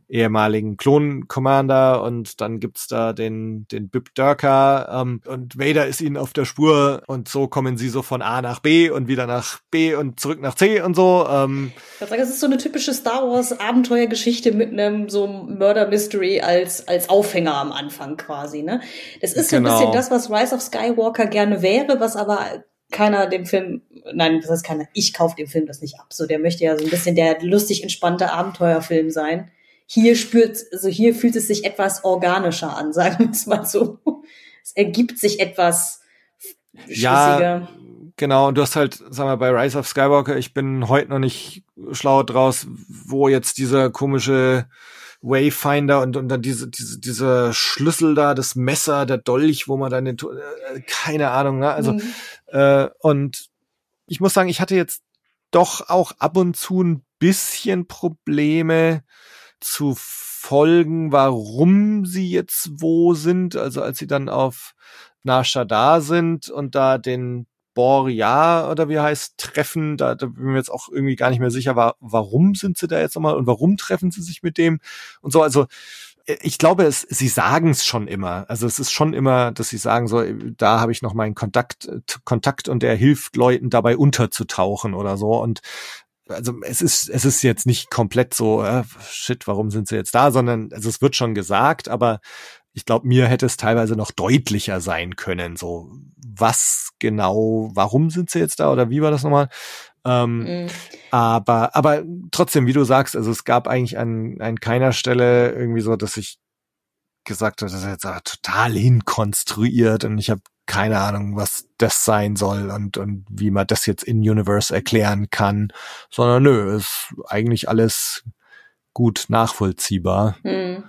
ehemaligen Klon-Commander und dann gibt's da den den Bib Durka ähm, und Vader ist ihnen auf der Spur und so kommen sie so von A nach B und wieder nach B und zurück nach C und so. Ähm. Ich würde sagen, es ist so eine typische Star Wars Abenteuergeschichte mit einem so Murder Mystery als als Aufhänger am Anfang quasi, ne? Das ist so genau. ein bisschen das, was Rise of Skywalker gerne wäre, was aber keiner dem Film, nein, das heißt keiner, ich kaufe dem Film das nicht ab. So, der möchte ja so ein bisschen der lustig entspannte Abenteuerfilm sein. Hier spürt, also hier fühlt es sich etwas organischer an, sagen wir es mal so. Es ergibt sich etwas schlüssiger. Ja, genau. Und du hast halt, sag mal, bei Rise of Skywalker, ich bin heute noch nicht schlau draus, wo jetzt dieser komische Wayfinder und, und dann diese, diese, diese Schlüssel da, das Messer, der Dolch, wo man dann den, äh, keine Ahnung, ne? Also, mhm. äh, und ich muss sagen, ich hatte jetzt doch auch ab und zu ein bisschen Probleme zu folgen, warum sie jetzt wo sind. Also als sie dann auf Nar Shaddaa sind und da den Bor-Yar oder wie er heißt, treffen, da, da bin ich mir jetzt auch irgendwie gar nicht mehr sicher, war, warum sind sie da jetzt nochmal und warum treffen sie sich mit dem und so. Also ich glaube, es, sie sagen es schon immer. Also es ist schon immer, dass sie sagen so, da habe ich noch meinen Kontakt, Kontakt und der hilft Leuten dabei unterzutauchen oder so. Und also es ist es ist jetzt nicht komplett so, äh, shit, warum sind sie jetzt da, sondern also es wird schon gesagt, aber ich glaube, mir hätte es teilweise noch deutlicher sein können, so was genau, warum sind sie jetzt da oder wie war das nochmal? Ähm, mhm. Aber aber trotzdem, wie du sagst, also es gab eigentlich an an keiner Stelle irgendwie so, dass ich gesagt habe, das ist jetzt total hinkonstruiert und ich habe keine Ahnung, was das sein soll und und wie man das jetzt in Universe erklären kann, sondern nö, ist eigentlich alles gut nachvollziehbar. Hm.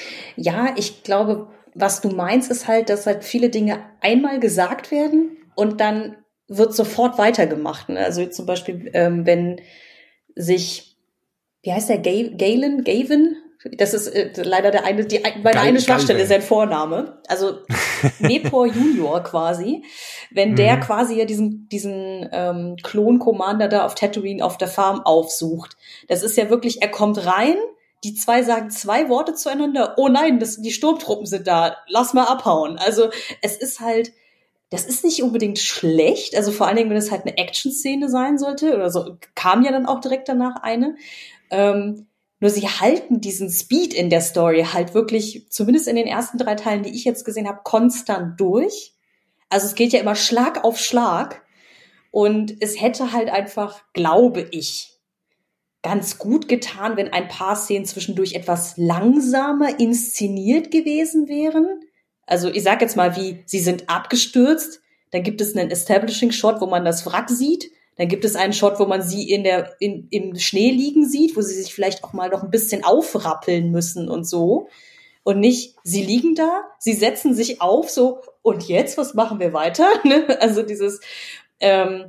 Ja, ich glaube, was du meinst, ist halt, dass halt viele Dinge einmal gesagt werden und dann wird sofort weitergemacht. Also zum Beispiel, ähm, wenn sich, wie heißt der, Galen, Gavin? Das ist äh, leider der eine, die, meine Geil, eine Schwachstelle ist sein Vorname. Also Nepor Junior quasi. Wenn der mhm. quasi ja diesen, diesen ähm, Klon-Commander da auf Tatooine auf der Farm aufsucht. Das ist ja wirklich, er kommt rein, die zwei sagen zwei Worte zueinander. Oh nein, das, die Sturmtruppen sind da. Lass mal abhauen. Also es ist halt, das ist nicht unbedingt schlecht. Also vor allen Dingen, wenn es halt eine Action-Szene sein sollte. Oder so, kam ja dann auch direkt danach eine. Ähm, Nur sie halten diesen Speed in der Story halt wirklich, zumindest in den ersten drei Teilen, die ich jetzt gesehen habe, konstant durch. Also es geht ja immer Schlag auf Schlag. Und es hätte halt einfach, glaube ich, ganz gut getan, wenn ein paar Szenen zwischendurch etwas langsamer inszeniert gewesen wären. Also ich sag jetzt mal, wie, sie sind abgestürzt, dann gibt es einen Establishing-Shot, wo man das Wrack sieht. Dann gibt es einen Shot, wo man sie in der in, im Schnee liegen sieht, wo sie sich vielleicht auch mal noch ein bisschen aufrappeln müssen und so. Und nicht, sie liegen da, sie setzen sich auf, so, und jetzt, was machen wir weiter? Also dieses, ähm,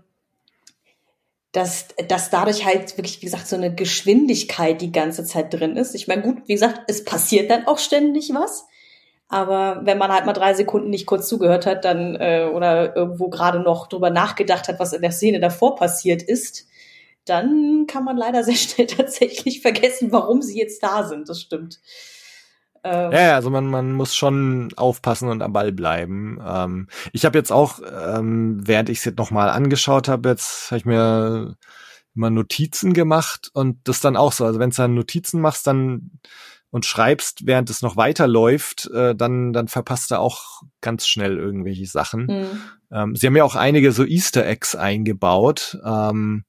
dass, dass dadurch halt wirklich, wie gesagt, so eine Geschwindigkeit die ganze Zeit drin ist. Ich meine, gut, wie gesagt, es passiert dann auch ständig was. Aber wenn man halt mal drei Sekunden nicht kurz zugehört hat, dann äh, oder irgendwo gerade noch drüber nachgedacht hat, was in der Szene davor passiert ist, dann kann man leider sehr schnell tatsächlich vergessen, warum sie jetzt da sind. Das stimmt. Ähm, ja, also man man muss schon aufpassen und am Ball bleiben. Ähm, ich habe jetzt auch, ähm, während ich es jetzt nochmal angeschaut habe, jetzt habe ich mir immer Notizen gemacht und das dann auch so. Also wenn du dann Notizen machst, dann und schreibst, während es noch weiterläuft, äh, dann dann verpasst du auch ganz schnell irgendwelche Sachen. Mhm. Ähm, sie haben ja auch einige so Easter Eggs eingebaut. Ähm,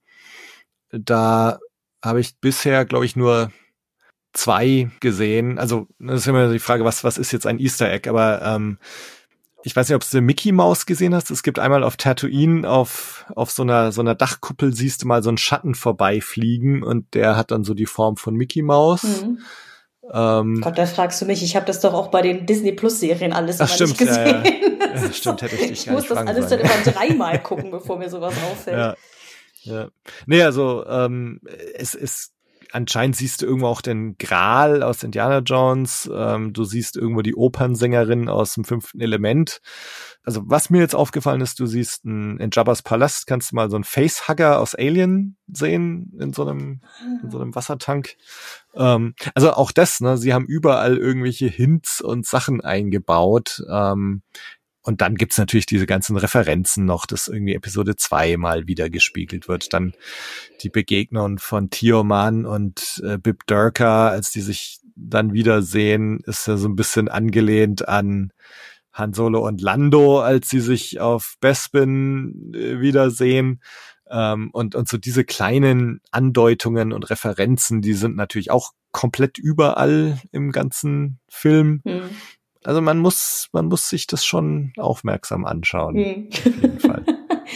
da habe ich bisher, glaube ich, nur zwei gesehen. Also das ist immer die Frage, was was ist jetzt ein Easter Egg? Aber ähm, ich weiß nicht, ob du Mickey Mouse gesehen hast. Es gibt einmal auf Tatooine auf auf so einer so einer Dachkuppel siehst du mal so einen Schatten vorbeifliegen und der hat dann so die Form von Mickey Mouse. Mhm. Ähm, Gott, da fragst du mich. Ich habe das doch auch bei den Disney-Plus-Serien alles ach, stimmt, nicht gesehen. Ja, ja. Ja, stimmt, hätte ich dich Ich gar muss nicht das alles sein. dann immer dreimal gucken, bevor mir sowas auffällt. Ja, ja. Nee, also ähm, es ist anscheinend siehst du irgendwo auch den Gral aus Indiana Jones. Ähm, du siehst irgendwo die Opernsängerin aus dem fünften Element. Also was mir jetzt aufgefallen ist, du siehst ein, in Jabba's Palast kannst du mal so einen Facehugger aus Alien sehen in so einem, in so einem Wassertank. Ähm, also auch das, ne? Sie haben überall irgendwelche Hints und Sachen eingebaut. Ähm, und dann gibt's natürlich diese ganzen Referenzen noch, dass irgendwie Episode zwei mal wieder gespiegelt wird. Dann die Begegnung von Tioman und äh, Bib Durka, als die sich dann wiedersehen, ist ja so ein bisschen angelehnt an Han Solo und Lando, als sie sich auf Bespin äh, wiedersehen. Ähm, und, und so diese kleinen Andeutungen und Referenzen, die sind natürlich auch komplett überall im ganzen Film. Mhm. Also man muss, man muss sich das schon aufmerksam anschauen. Mhm. Auf jeden Fall.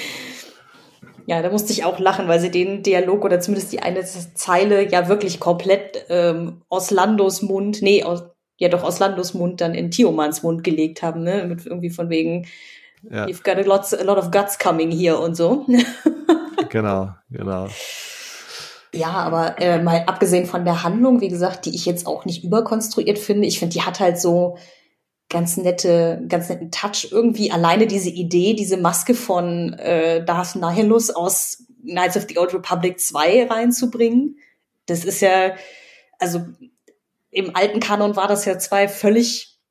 Ja, da musste ich auch lachen, weil sie den Dialog oder zumindest die eine Zeile ja wirklich komplett ähm, aus Landos Mund, nee, aus ja doch aus Landos Mund dann in Tiomans Mund gelegt haben, ne? Mit irgendwie von wegen, ja. You've got a lot, a lot of guts coming here und so. Genau, genau. Ja, aber äh, mal abgesehen von der Handlung, wie gesagt, die ich jetzt auch nicht überkonstruiert finde, ich finde, die hat halt so ganz nette, ganz netten Touch irgendwie. Alleine diese Idee, diese Maske von äh, Darth Nihilus aus Knights of the Old Republic zwei reinzubringen, das ist ja, also im alten Kanon war das ja zwei völlig,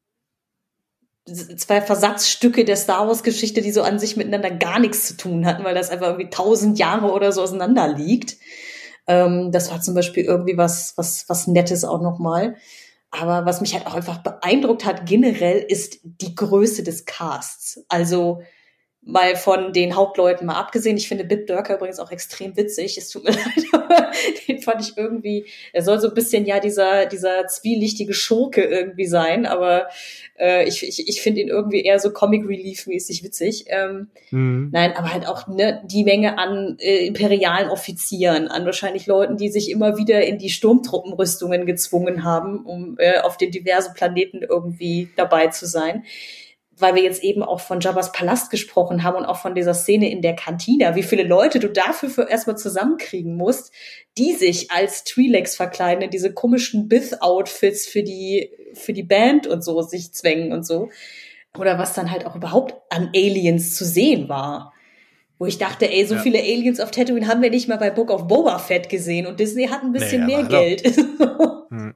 zwei Versatzstücke der Star Wars Geschichte, die so an sich miteinander gar nichts zu tun hatten, weil das einfach irgendwie tausend Jahre oder so auseinander liegt. Ähm, das war zum Beispiel irgendwie was, was, was Nettes auch nochmal. Aber was mich halt auch einfach beeindruckt hat generell, ist die Größe des Casts. Also mal von den Hauptleuten mal abgesehen. Ich finde Bib Durka übrigens auch extrem witzig. Es tut mir leid, aber den fand ich irgendwie, er soll so ein bisschen ja dieser dieser zwielichtige Schurke irgendwie sein, aber äh, ich ich, ich finde ihn irgendwie eher so Comic Relief mäßig witzig. Ähm, mhm. Nein, aber halt auch ne die Menge an äh, imperialen Offizieren, an wahrscheinlich Leuten, die sich immer wieder in die Sturmtruppenrüstungen gezwungen haben, um äh, auf den diversen Planeten irgendwie dabei zu sein. Weil wir jetzt eben auch von Jabba's Palast gesprochen haben und auch von dieser Szene in der Kantina, wie viele Leute du dafür für erstmal zusammenkriegen musst, die sich als Twi'leks verkleiden, in diese komischen Bith-Outfits für die, für die Band und so sich zwängen und so. Oder was dann halt auch überhaupt an Aliens zu sehen war. Wo ich dachte, ey, so ja. viele Aliens auf Tatooine haben wir nicht mal bei Book of Boba Fett gesehen und Disney hat ein bisschen nee, mehr Geld. hm.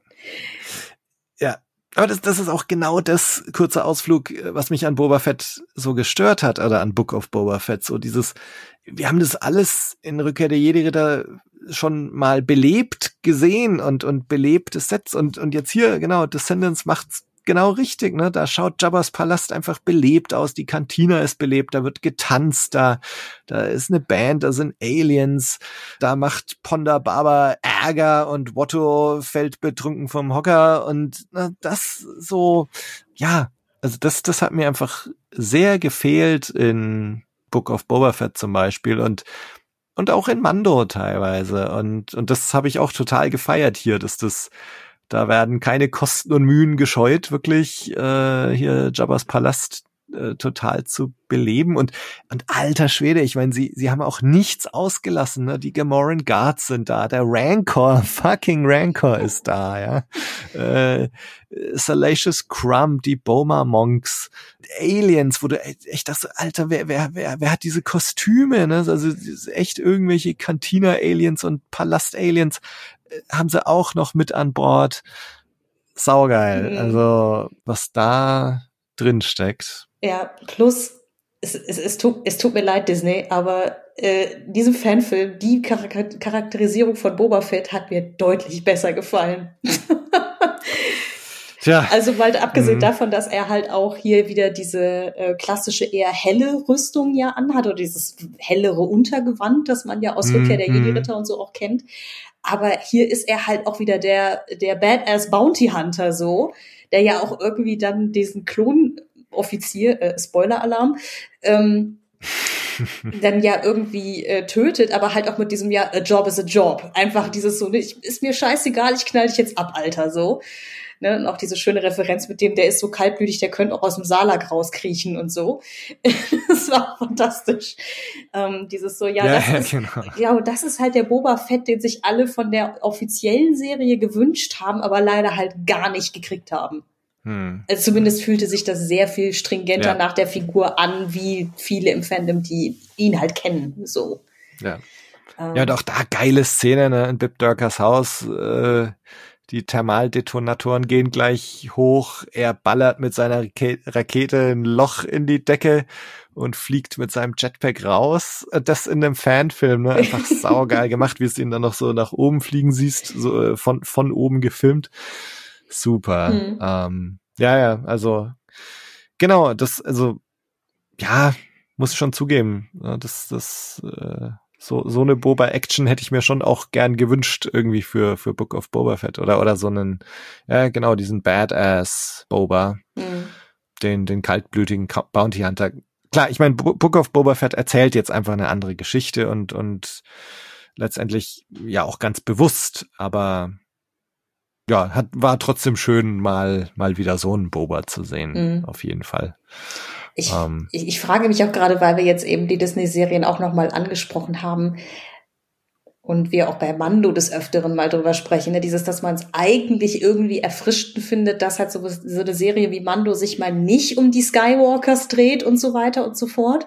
Ja. Aber das, das ist auch genau das kurze Ausflug, was mich an Boba Fett so gestört hat, oder an Book of Boba Fett. So dieses, wir haben das alles in Rückkehr der Jedi-Ritter schon mal belebt gesehen und, und belebtes Sets und, und jetzt hier, genau, Descendants macht's genau richtig, ne? Da schaut Jabba's Palast einfach belebt aus, die Kantina ist belebt, da wird getanzt, da, da ist eine Band, da sind Aliens, da macht Ponda Baba Ärger und Watto fällt betrunken vom Hocker und na, das so, ja, also das, das hat mir einfach sehr gefehlt in Book of Boba Fett zum Beispiel und und auch in Mando teilweise und und das habe ich auch total gefeiert hier, dass das da werden keine Kosten und Mühen gescheut, wirklich äh, hier Jabba's Palast äh, total zu beleben. Und und alter Schwede, ich meine, sie sie haben auch nichts ausgelassen. Ne? Die Gamoran Guards sind da, der Rancor, fucking Rancor ist da, ja. Äh, Salacious Crumb, die Boma Monks, Aliens, wo du echt dachte, Alter, wer wer wer wer hat diese Kostüme? Ne? Also echt irgendwelche Cantina-Aliens und Palast-Aliens haben sie auch noch mit an Bord. Saugeil. Mhm. Also, was da drin steckt. Ja, plus, es, es, es, tut, es tut mir leid, Disney, aber äh, diesem Fanfilm, die Charak- Charakterisierung von Boba Fett hat mir deutlich besser gefallen. Tja. Also mal abgesehen mhm. davon, dass er halt auch hier wieder diese äh, klassische eher helle Rüstung ja anhat oder dieses hellere Untergewand, das man ja aus mhm. Rückkehr der Jedi-Ritter und so auch kennt. Aber hier ist er halt auch wieder der der Badass Bounty Hunter so, der ja auch irgendwie dann diesen Klonoffizier, äh, Spoiler-Alarm, ähm, dann ja irgendwie äh, tötet, aber halt auch mit diesem, ja, a job is a job. Einfach dieses so, ich, ist mir scheißegal, ich knall dich jetzt ab, Alter, so. Ne? Und auch diese schöne Referenz mit dem, der ist so kaltblütig, der könnte auch aus dem Salak rauskriechen und so. Das auch fantastisch. Ähm, dieses so, ja, ja, das ja, ist, genau. ich glaube, das ist halt der Boba Fett, den sich alle von der offiziellen Serie gewünscht haben, aber leider halt gar nicht gekriegt haben. Hm. Also zumindest fühlte sich das sehr viel stringenter Ja. nach der Figur an, wie viele im Fandom, die ihn halt kennen, so. Ja. Ähm, Ja, und auch da geile Szene, ne, in Bib Durkers Haus, äh, die Thermaldetonatoren gehen gleich hoch, er ballert mit seiner Rake- Rakete ein Loch in die Decke und fliegt mit seinem Jetpack raus. Das in einem Fanfilm, ne, einfach saugeil gemacht, wie es ihn dann noch so nach oben fliegen siehst, so äh, von von oben gefilmt. Super. Mhm. Ähm, ja, ja, also genau, das, also ja, muss schon zugeben, ja, das, das, äh, so so eine Boba-Action hätte ich mir schon auch gern gewünscht irgendwie für für Book of Boba Fett oder oder so einen, ja genau, diesen Badass Boba, Mhm. den den kaltblütigen Ka- Bounty Hunter. Klar, ich meine, Book of Boba Fett erzählt jetzt einfach eine andere Geschichte und und letztendlich ja auch ganz bewusst, aber ja, hat war trotzdem schön mal mal wieder so einen Boba zu sehen, Mhm. auf jeden Fall. Ich, Ähm, ich, ich frage mich auch gerade, weil wir jetzt eben die Disney-Serien auch nochmal angesprochen haben und wir auch bei Mando des Öfteren mal drüber sprechen, ne? Dieses, dass man es eigentlich irgendwie erfrischend findet, dass halt so, so eine Serie wie Mando sich mal nicht um die Skywalkers dreht und so weiter und so fort.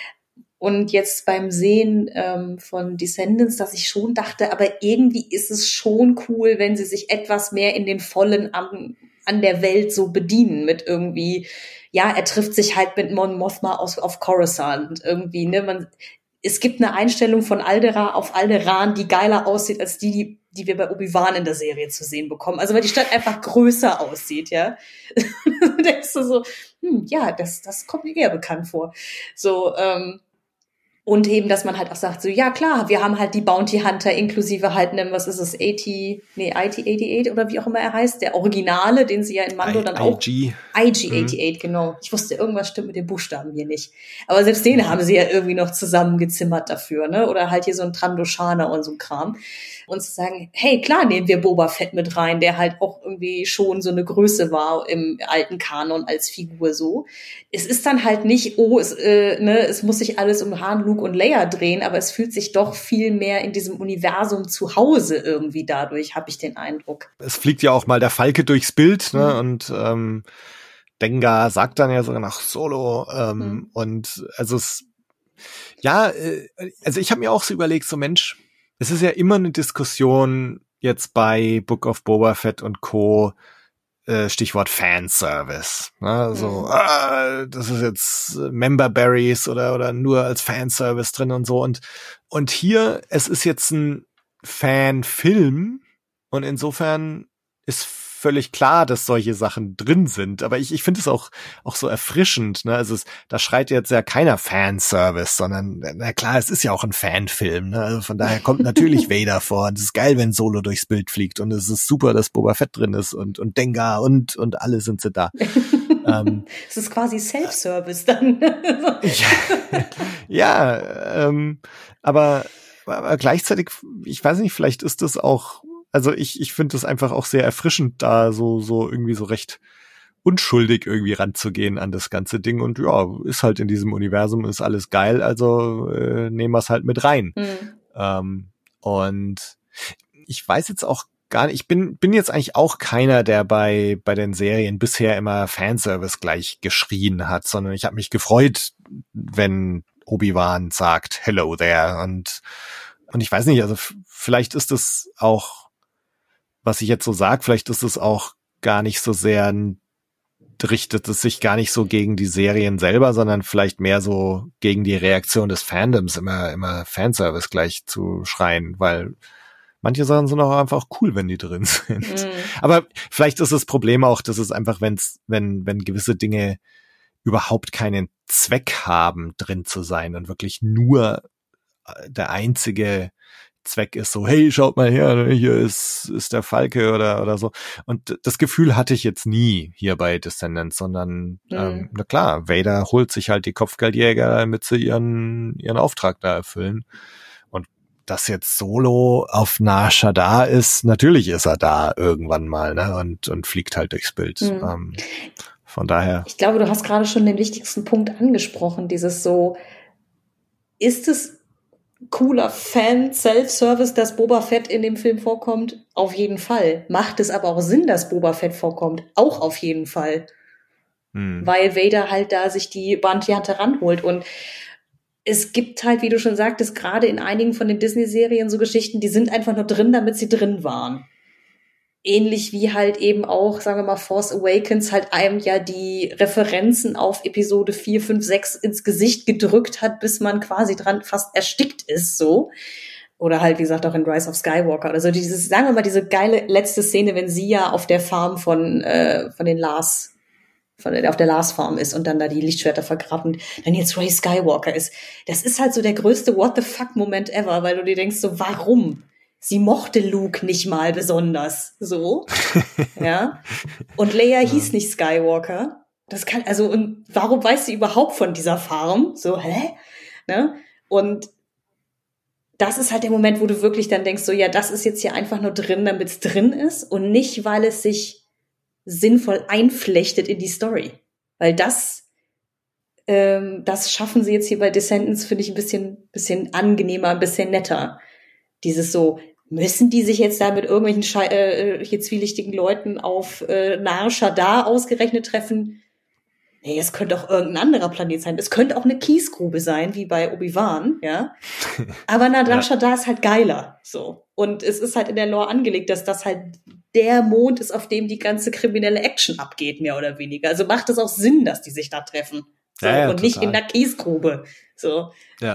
Und jetzt beim Sehen ähm, von Descendants, dass ich schon dachte, aber irgendwie ist es schon cool, wenn sie sich etwas mehr in den Vollen an, an der Welt so bedienen mit irgendwie, ja, er trifft sich halt mit Mon Mothma aus, auf Coruscant und irgendwie, ne, man, es gibt eine Einstellung von Alderaan auf Alderaan, die geiler aussieht als die, die, die wir bei Obi-Wan in der Serie zu sehen bekommen. Also weil die Stadt einfach größer aussieht, ja. Da denkst du so, hm, ja, das, das kommt mir eher bekannt vor. So, ähm, und eben, dass man halt auch sagt, so, ja klar, wir haben halt die Bounty Hunter inklusive halt einem, was ist es, achtzig, nee, I T achtundachtzig oder wie auch immer er heißt, der Originale, den sie ja in Mando I- dann auch... I G. I G achtundachtzig, genau. Ich wusste, irgendwas stimmt mit den Buchstaben hier nicht. Aber selbst den haben sie ja irgendwie noch zusammengezimmert dafür, ne? Oder halt hier so ein Trandoshana und so ein Kram. Und zu sagen, hey, klar nehmen wir Boba Fett mit rein, der halt auch irgendwie schon so eine Größe war im alten Kanon als Figur so. Es ist dann halt nicht, oh, es, äh, ne, es muss sich alles um Han, Luke und Leia drehen, aber es fühlt sich doch viel mehr in diesem Universum zu Hause irgendwie dadurch, habe ich den Eindruck. Es fliegt ja auch mal der Falke durchs Bild, ne? Mhm. Und ähm, Dengar sagt dann ja sogar nach Solo. Ähm, Mhm. Und also es, ja, äh, also ich habe mir auch so überlegt, so Mensch, es ist ja immer eine Diskussion jetzt bei Book of Boba Fett und Co. Äh, Stichwort Fanservice. Ne? So, Mhm. ah, das ist jetzt Member Berries oder oder nur als Fanservice drin und so. Und und hier, es ist jetzt ein Fanfilm und insofern ist völlig klar, dass solche Sachen drin sind. Aber ich, ich finde es auch, auch so erfrischend, ne? Also es, da schreit jetzt ja keiner Fanservice, sondern, na klar, es ist ja auch ein Fanfilm, ne? Also von daher kommt natürlich Vader vor. Und es ist geil, wenn Solo durchs Bild fliegt. Und es ist super, dass Boba Fett drin ist und, und Dengar und, und alle sind sie da. ähm, Es ist quasi Self-Service dann. ja, ja ähm, aber, aber gleichzeitig, ich weiß nicht, vielleicht ist das auch, also ich, ich finde das einfach auch sehr erfrischend, da so, so irgendwie so recht unschuldig irgendwie ranzugehen an das ganze Ding und ja, ist halt in diesem Universum, ist alles geil, also äh, nehmen wir es halt mit rein. Mhm. Ähm, und ich weiß jetzt auch gar nicht, ich bin, bin jetzt eigentlich auch keiner, der bei, bei den Serien bisher immer Fanservice gleich geschrien hat, sondern ich habe mich gefreut, wenn Obi-Wan sagt, hello there und, und ich weiß nicht, also f- vielleicht ist es auch, was ich jetzt so sag, vielleicht ist es auch gar nicht so sehr, richtet es sich gar nicht so gegen die Serien selber, sondern vielleicht mehr so gegen die Reaktion des Fandoms, immer, immer Fanservice gleich zu schreien, weil manche Sachen sind auch einfach cool, wenn die drin sind. Mhm. Aber vielleicht ist das Problem auch, dass es einfach, wenn's, wenn, wenn gewisse Dinge überhaupt keinen Zweck haben, drin zu sein und wirklich nur der einzige Zweck ist so, hey, schaut mal her, hier ist, ist der Falke oder, oder so. Und das Gefühl hatte ich jetzt nie hier bei Descendants, sondern, Mhm. ähm, na klar, Vader holt sich halt die Kopfgeldjäger, damit sie ihren, ihren Auftrag da erfüllen. Und dass jetzt Solo auf Nar Shaddaa ist, natürlich ist er da irgendwann mal, ne, und, und fliegt halt durchs Bild. Mhm. Ähm, Von daher. Ich glaube, du hast gerade schon den wichtigsten Punkt angesprochen, dieses so, ist es cooler Fan-Self-Service, dass Boba Fett in dem Film vorkommt? Auf jeden Fall. Macht es aber auch Sinn, dass Boba Fett vorkommt? Auch auf jeden Fall. Hm. Weil Vader halt da sich die Bounty Hunter ranholt. Und es gibt halt, wie du schon sagtest, gerade in einigen von den Disney-Serien so Geschichten, die sind einfach nur drin, damit sie drin waren. Ähnlich wie halt eben auch, sagen wir mal, Force Awakens halt einem ja die Referenzen auf Episode vier, fünf, sechs ins Gesicht gedrückt hat, bis man quasi dran fast erstickt ist, so. Oder halt, wie gesagt, auch in Rise of Skywalker oder so. Dieses, sagen wir mal, diese geile letzte Szene, wenn sie ja auf der Farm von, äh, von den Lars, von der, auf der Lars Farm ist und dann da die Lichtschwerter vergraben, dann jetzt Rey Skywalker ist. Das ist halt so der größte What the fuck Moment ever, weil du dir denkst so, warum? Sie mochte Luke nicht mal besonders, so, ja. Und Leia ja. hieß nicht Skywalker. Das kann, also, und warum weiß sie überhaupt von dieser Farm? So, hä? Ne? Und das ist halt der Moment, wo du wirklich dann denkst, so, ja, das ist jetzt hier einfach nur drin, damit es drin ist und nicht, weil es sich sinnvoll einflechtet in die Story. Weil das, ähm, das schaffen sie jetzt hier bei Descendants, finde ich, ein bisschen, bisschen angenehmer, ein bisschen netter. Dieses so, müssen die sich jetzt da mit irgendwelchen Schei- äh, hier zwielichtigen Leuten auf äh, Nar Shaddaa ausgerechnet treffen? Nee, es könnte auch irgendein anderer Planet sein. Es könnte auch eine Kiesgrube sein, wie bei Obi-Wan, ja. Aber Nar ja. Shaddaa ist halt geiler, so. Und es ist halt in der Lore angelegt, dass das halt der Mond ist, auf dem die ganze kriminelle Action abgeht, mehr oder weniger. Also macht es auch Sinn, dass die sich da treffen. So, ja, ja, und total. Nicht in der Kiesgrube, so. Ja.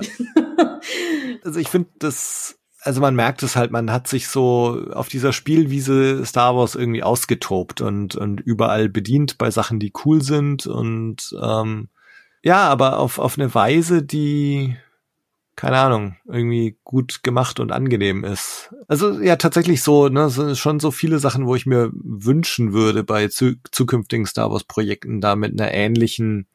Also ich finde das, also man merkt es halt, man hat sich so auf dieser Spielwiese Star Wars irgendwie ausgetobt und und überall bedient bei Sachen, die cool sind und ähm, ja, aber auf auf eine Weise, die, keine Ahnung, irgendwie gut gemacht und angenehm ist. Also ja, tatsächlich so, ne, so, schon so viele Sachen, wo ich mir wünschen würde bei zu, zukünftigen Star Wars Projekten, da mit einer ähnlichen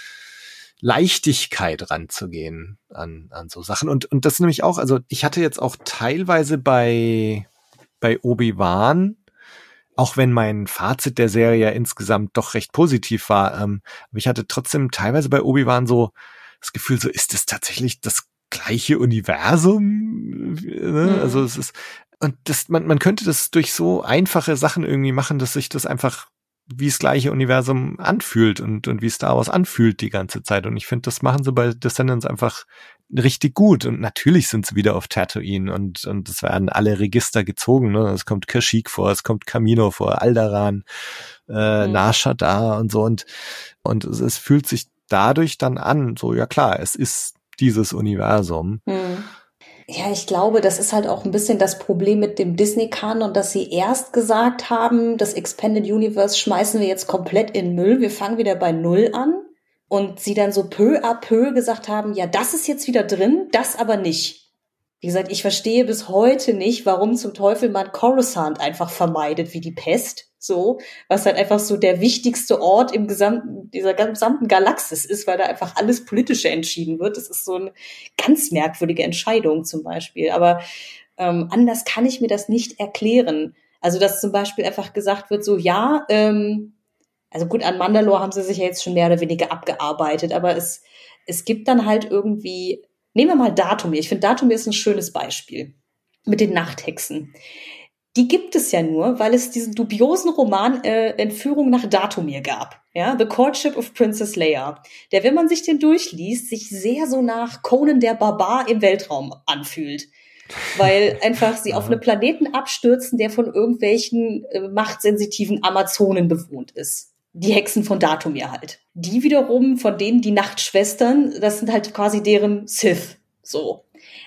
Leichtigkeit ranzugehen an an so Sachen. Und und das nämlich auch, also ich hatte jetzt auch teilweise bei bei Obi-Wan, auch wenn mein Fazit der Serie ja insgesamt doch recht positiv war, ähm, aber ich hatte trotzdem teilweise bei Obi-Wan so das Gefühl, so ist es tatsächlich das gleiche Universum? Ne? Mhm. Also es ist, und das, man man könnte das durch so einfache Sachen irgendwie machen, dass sich das einfach wie das gleiche Universum anfühlt und und wie Star Wars anfühlt die ganze Zeit. Und ich finde, das machen sie bei Descendants einfach richtig gut. Und natürlich sind sie wieder auf Tatooine und und es werden alle Register gezogen. Ne? Es kommt Kashyyyk vor, es kommt Kamino vor, Alderaan, äh, mhm. Nar Shaddaa und so. Und und es, es fühlt sich dadurch dann an, so ja klar, es ist dieses Universum. Mhm. Ja, ich glaube, das ist halt auch ein bisschen das Problem mit dem Disney-Kanon, dass sie erst gesagt haben, das Expanded Universe schmeißen wir jetzt komplett in Müll, wir fangen wieder bei Null an. Und sie dann so peu à peu gesagt haben, ja, das ist jetzt wieder drin, das aber nicht. Wie gesagt, ich verstehe bis heute nicht, warum zum Teufel man Coruscant einfach vermeidet wie die Pest. So, was halt einfach so der wichtigste Ort im gesamten, dieser gesamten Galaxis ist, weil da einfach alles Politische entschieden wird. Das ist so eine ganz merkwürdige Entscheidung zum Beispiel. Aber ähm, anders kann ich mir das nicht erklären. Also, dass zum Beispiel einfach gesagt wird, so, ja, ähm, also gut, an Mandalore haben sie sich ja jetzt schon mehr oder weniger abgearbeitet, aber es, es gibt dann halt irgendwie, nehmen wir mal Dathomir. Ich finde, Dathomir ist ein schönes Beispiel mit den Nachthexen. Die gibt es ja nur, weil es diesen dubiosen Roman äh, Entführung nach Dathomir gab. Ja, The Courtship of Princess Leia. Der, wenn man sich den durchliest, sich sehr so nach Conan der Barbar im Weltraum anfühlt. Weil einfach sie auf einem Planeten abstürzen, der von irgendwelchen äh, machtsensitiven Amazonen bewohnt ist. Die Hexen von Dathomir halt. Die wiederum, von denen die Nachtschwestern, das sind halt quasi deren Sith. So.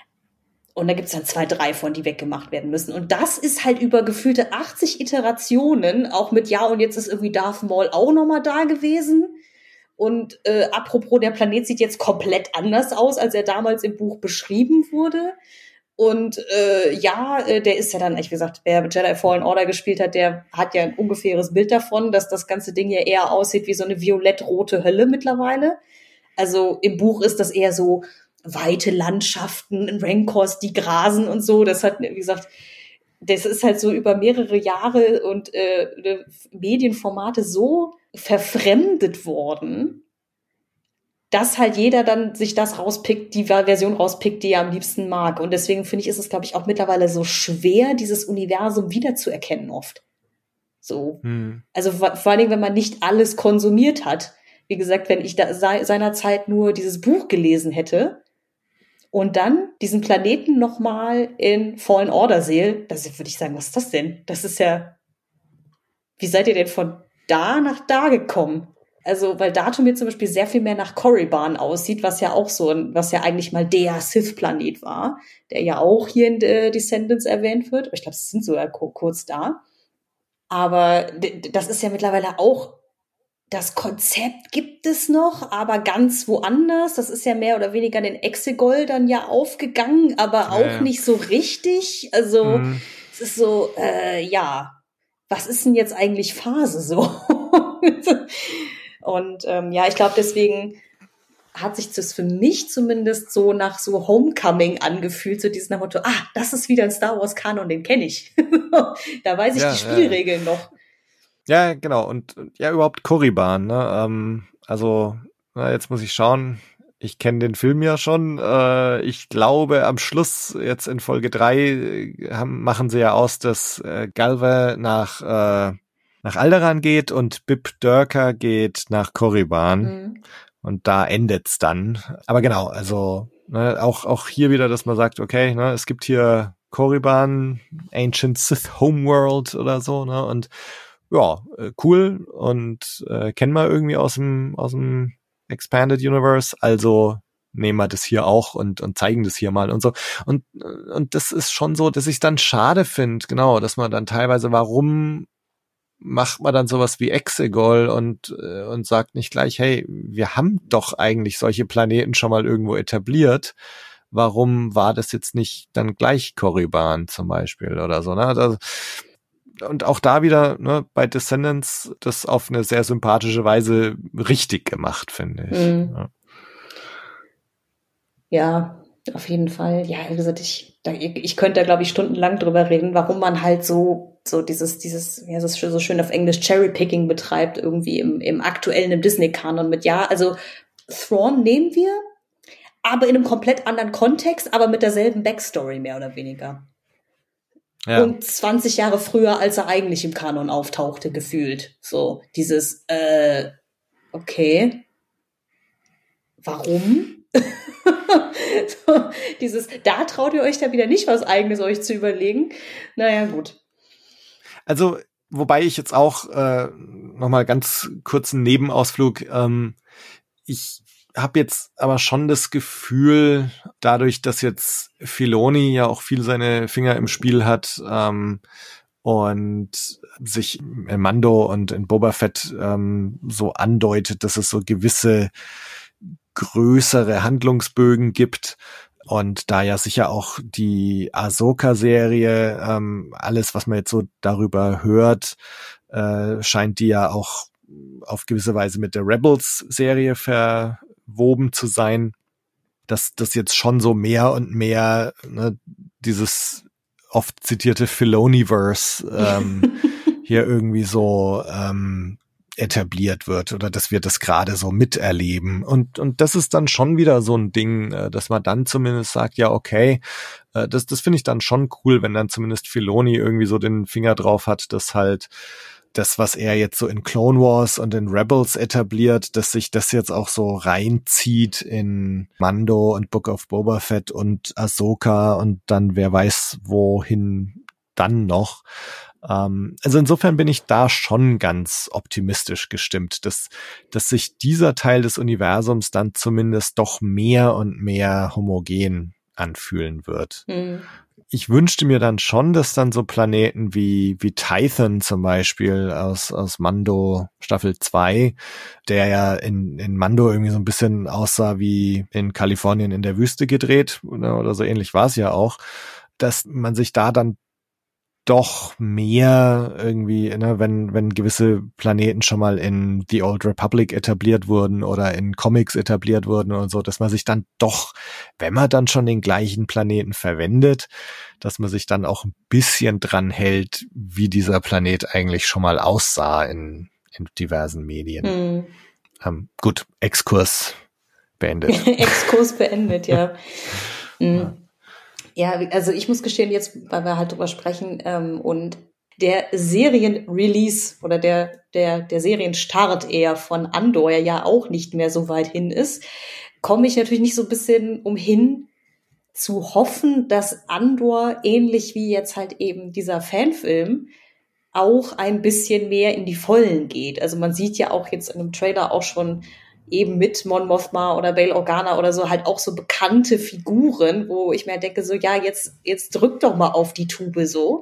Und da gibt's dann zwei, drei von, die weggemacht werden müssen. Und das ist halt über gefühlte achtzig Iterationen, auch mit, ja, und jetzt ist irgendwie Darth Maul auch nochmal da gewesen. Und äh, apropos, der Planet sieht jetzt komplett anders aus, als er damals im Buch beschrieben wurde. Und äh, ja, äh, der ist ja dann, wie gesagt, wer Jedi Fallen Order gespielt hat, der hat ja ein ungefähres Bild davon, dass das ganze Ding ja eher aussieht wie so eine violett-rote Hölle mittlerweile. Also im Buch ist das eher so weite Landschaften, Rancors, die grasen und so. Das hat, wie gesagt, das ist halt so über mehrere Jahre und äh, Medienformate so verfremdet worden, dass halt jeder dann sich das rauspickt, die Version rauspickt, die er am liebsten mag. Und deswegen finde ich, ist es, glaube ich, auch mittlerweile so schwer, dieses Universum wiederzuerkennen oft. So. Hm. Also vor allen Dingen, wenn man nicht alles konsumiert hat. Wie gesagt, wenn ich da se- seinerzeit nur dieses Buch gelesen hätte und dann diesen Planeten nochmal in Fallen Order sehe, da würde ich sagen, was ist das denn? Das ist ja, wie seid ihr denn von da nach da gekommen? Also, weil Datum mir zum Beispiel sehr viel mehr nach Korriban aussieht, was ja auch so, ein, was ja eigentlich mal der Sith-Planet war, der ja auch hier in äh, Descendants erwähnt wird. Ich glaube, sie sind sogar k- kurz da. Aber d- das ist ja mittlerweile auch, das Konzept gibt es noch, aber ganz woanders. Das ist ja mehr oder weniger den Exegol dann ja aufgegangen, aber auch ja. nicht so richtig. Also, mhm. es ist so, äh, ja, was ist denn jetzt eigentlich Phase so? Und ähm, ja, ich glaube, deswegen hat sich das für mich zumindest so nach so Homecoming angefühlt, so dieses nach Motto, ah, das ist wieder ein Star Wars Kanon, den kenne ich. Da weiß ich ja, die Spielregeln ja. noch. Ja, genau. Und ja, überhaupt Korriban, ne? Ähm, also, na, jetzt muss ich schauen. Ich kenne den Film ja schon. Äh, ich glaube, am Schluss, jetzt in Folge drei, haben, machen sie ja aus, dass äh, Galva nach äh, nach Alderaan geht und Bib Durka geht nach Korriban. Mhm. Und da endet's dann. Aber genau, also ne, auch auch hier wieder, dass man sagt, okay, ne, es gibt hier Korriban, Ancient Sith Homeworld oder so, ne? Und ja, cool und äh, kennen wir irgendwie aus dem aus dem Expanded Universe, also nehmen wir das hier auch und und zeigen das hier mal und so. Und und das ist schon so, dass ich es dann schade finde, genau, dass man dann teilweise, warum macht man dann sowas wie Exegol und äh, und sagt nicht gleich, hey, wir haben doch eigentlich solche Planeten schon mal irgendwo etabliert. Warum war das jetzt nicht dann gleich Korriban zum Beispiel oder so, ne? Also, und auch da wieder, ne, bei Descendants das auf eine sehr sympathische Weise richtig gemacht, finde ich. Mhm. Ja. Ja, auf jeden Fall. Ja, wie gesagt, ich, da, ich könnte da, glaube ich, stundenlang drüber reden, warum man halt so, so dieses, dieses, ja, das ist so schön auf Englisch Cherry-Picking betreibt, irgendwie im, im aktuellen, im Disney-Kanon mit, ja, also Thrawn nehmen wir, aber in einem komplett anderen Kontext, aber mit derselben Backstory, mehr oder weniger. Ja. Und zwanzig Jahre früher, als er eigentlich im Kanon auftauchte, gefühlt. So, dieses, äh, okay, warum? So, dieses, da traut ihr euch da wieder nicht was Eigenes euch zu überlegen. Naja, gut. Also, wobei ich jetzt auch äh, nochmal ganz kurzen Nebenausflug, ähm, ich habe jetzt aber schon das Gefühl, dadurch, dass jetzt Filoni ja auch viel seine Finger im Spiel hat ähm, und sich in Mando und in Boba Fett ähm, so andeutet, dass es so gewisse größere Handlungsbögen gibt und da ja sicher auch die Ahsoka-Serie, ähm, alles, was man jetzt so darüber hört, äh, scheint die ja auch auf gewisse Weise mit der Rebels-Serie verwoben zu sein, dass das jetzt schon so mehr und mehr, ne, dieses oft zitierte Filoniverse ähm, hier irgendwie so ähm, etabliert wird oder dass wir das gerade so miterleben. Und und das ist dann schon wieder so ein Ding, dass man dann zumindest sagt, ja, okay, das das finde ich dann schon cool, wenn dann zumindest Filoni irgendwie so den Finger drauf hat, dass halt das, was er jetzt so in Clone Wars und in Rebels etabliert, dass sich das jetzt auch so reinzieht in Mando und Book of Boba Fett und Ahsoka und dann wer weiß wohin dann noch. Ähm, also insofern bin ich da schon ganz optimistisch gestimmt, dass, dass sich dieser Teil des Universums dann zumindest doch mehr und mehr homogen anfühlen wird. Mhm. Ich wünschte mir dann schon, dass dann so Planeten wie wie Tython zum Beispiel aus aus Mando Staffel zwei, der ja in in Mando irgendwie so ein bisschen aussah wie in Kalifornien in der Wüste gedreht oder, oder so ähnlich war es ja auch, dass man sich da dann doch mehr irgendwie, ne, wenn wenn gewisse Planeten schon mal in The Old Republic etabliert wurden oder in Comics etabliert wurden und so, dass man sich dann doch, wenn man dann schon den gleichen Planeten verwendet, dass man sich dann auch ein bisschen dran hält, wie dieser Planet eigentlich schon mal aussah in, in diversen Medien. Mhm. Ähm, gut, Exkurs beendet. Exkurs beendet, ja. Mhm. Ja, also ich muss gestehen, jetzt, weil wir halt drüber sprechen, ähm, und der Serienrelease oder der, der, der Serienstart eher von Andor ja auch nicht mehr so weit hin ist, komme ich natürlich nicht so ein bisschen umhin zu hoffen, dass Andor ähnlich wie jetzt halt eben dieser Fanfilm auch ein bisschen mehr in die Vollen geht. Also man sieht ja auch jetzt in einem Trailer auch schon eben mit Mon Mothma oder Bail Organa oder so halt auch so bekannte Figuren, wo ich mir denke so, ja, jetzt, jetzt drück doch mal auf die Tube so.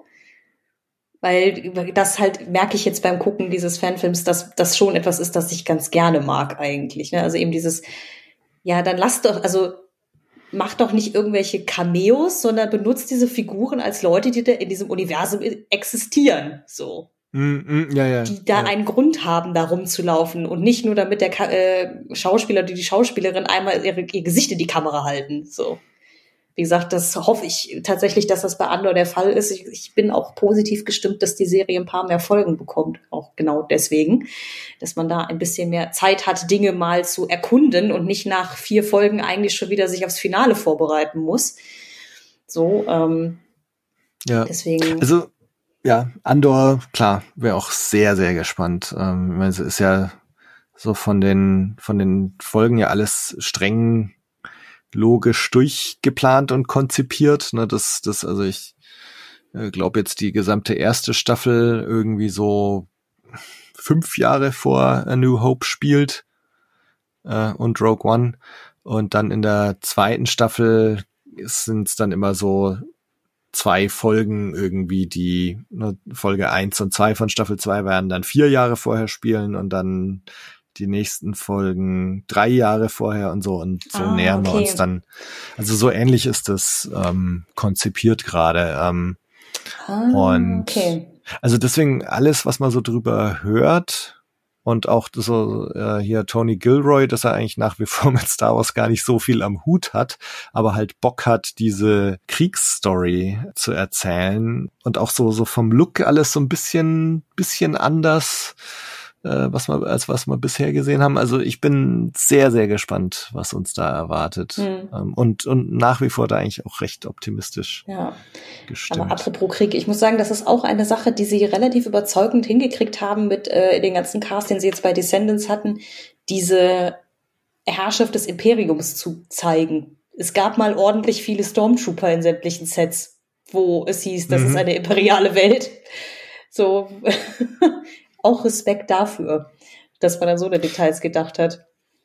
Weil das halt, merke ich jetzt beim Gucken dieses Fanfilms, dass das schon etwas ist, das ich ganz gerne mag eigentlich. Ne? Also eben dieses, ja, dann lass doch, also mach doch nicht irgendwelche Cameos, sondern benutzt diese Figuren als Leute, die da in diesem Universum existieren, so. Mm, mm, ja, ja, die da ja. einen Grund haben, da rumzulaufen und nicht nur damit der äh, Schauspieler oder die Schauspielerin einmal ihre, ihr Gesicht in die Kamera halten, so. Wie gesagt, das hoffe ich tatsächlich, dass das bei Andor der Fall ist. Ich, ich bin auch positiv gestimmt, dass die Serie ein paar mehr Folgen bekommt. Auch genau deswegen, dass man da ein bisschen mehr Zeit hat, Dinge mal zu erkunden und nicht nach vier Folgen eigentlich schon wieder sich aufs Finale vorbereiten muss. So, ähm, ja. Deswegen. Also, ja, Andor, klar, wäre auch sehr, sehr gespannt. Ähm, ich meine, es ist ja so von den, von den Folgen ja alles streng logisch durchgeplant und konzipiert, ne, das, das, also ich äh, glaube jetzt die gesamte erste Staffel irgendwie so fünf Jahre vor A New Hope spielt äh, und Rogue One und dann in der zweiten Staffel sind es dann immer so zwei Folgen irgendwie, die ne, Folge eins und zwei von Staffel zwei werden dann vier Jahre vorher spielen und dann die nächsten Folgen drei Jahre vorher und so und so ah, nähern okay. wir uns dann. Also so ähnlich ist das ähm, konzipiert gerade. Ähm, ah, und okay. Also deswegen alles, was man so drüber hört und auch so äh, hier Tony Gilroy, dass er eigentlich nach wie vor mit Star Wars gar nicht so viel am Hut hat, aber halt Bock hat, diese Kriegsstory zu erzählen und auch so so vom Look alles so ein bisschen bisschen anders, was wir, als was wir bisher gesehen haben. Also ich bin sehr, sehr gespannt, was uns da erwartet. Mhm. Und, und nach wie vor da eigentlich auch recht optimistisch ja. gestimmt. Aber apropos Krieg, ich muss sagen, das ist auch eine Sache, die sie relativ überzeugend hingekriegt haben mit äh, den ganzen Cast, den sie jetzt bei Descendants hatten, diese Herrschaft des Imperiums zu zeigen. Es gab mal ordentlich viele Stormtrooper in sämtlichen Sets, wo es hieß, das mhm. ist eine imperiale Welt. So auch Respekt dafür, dass man an so eine Details gedacht hat.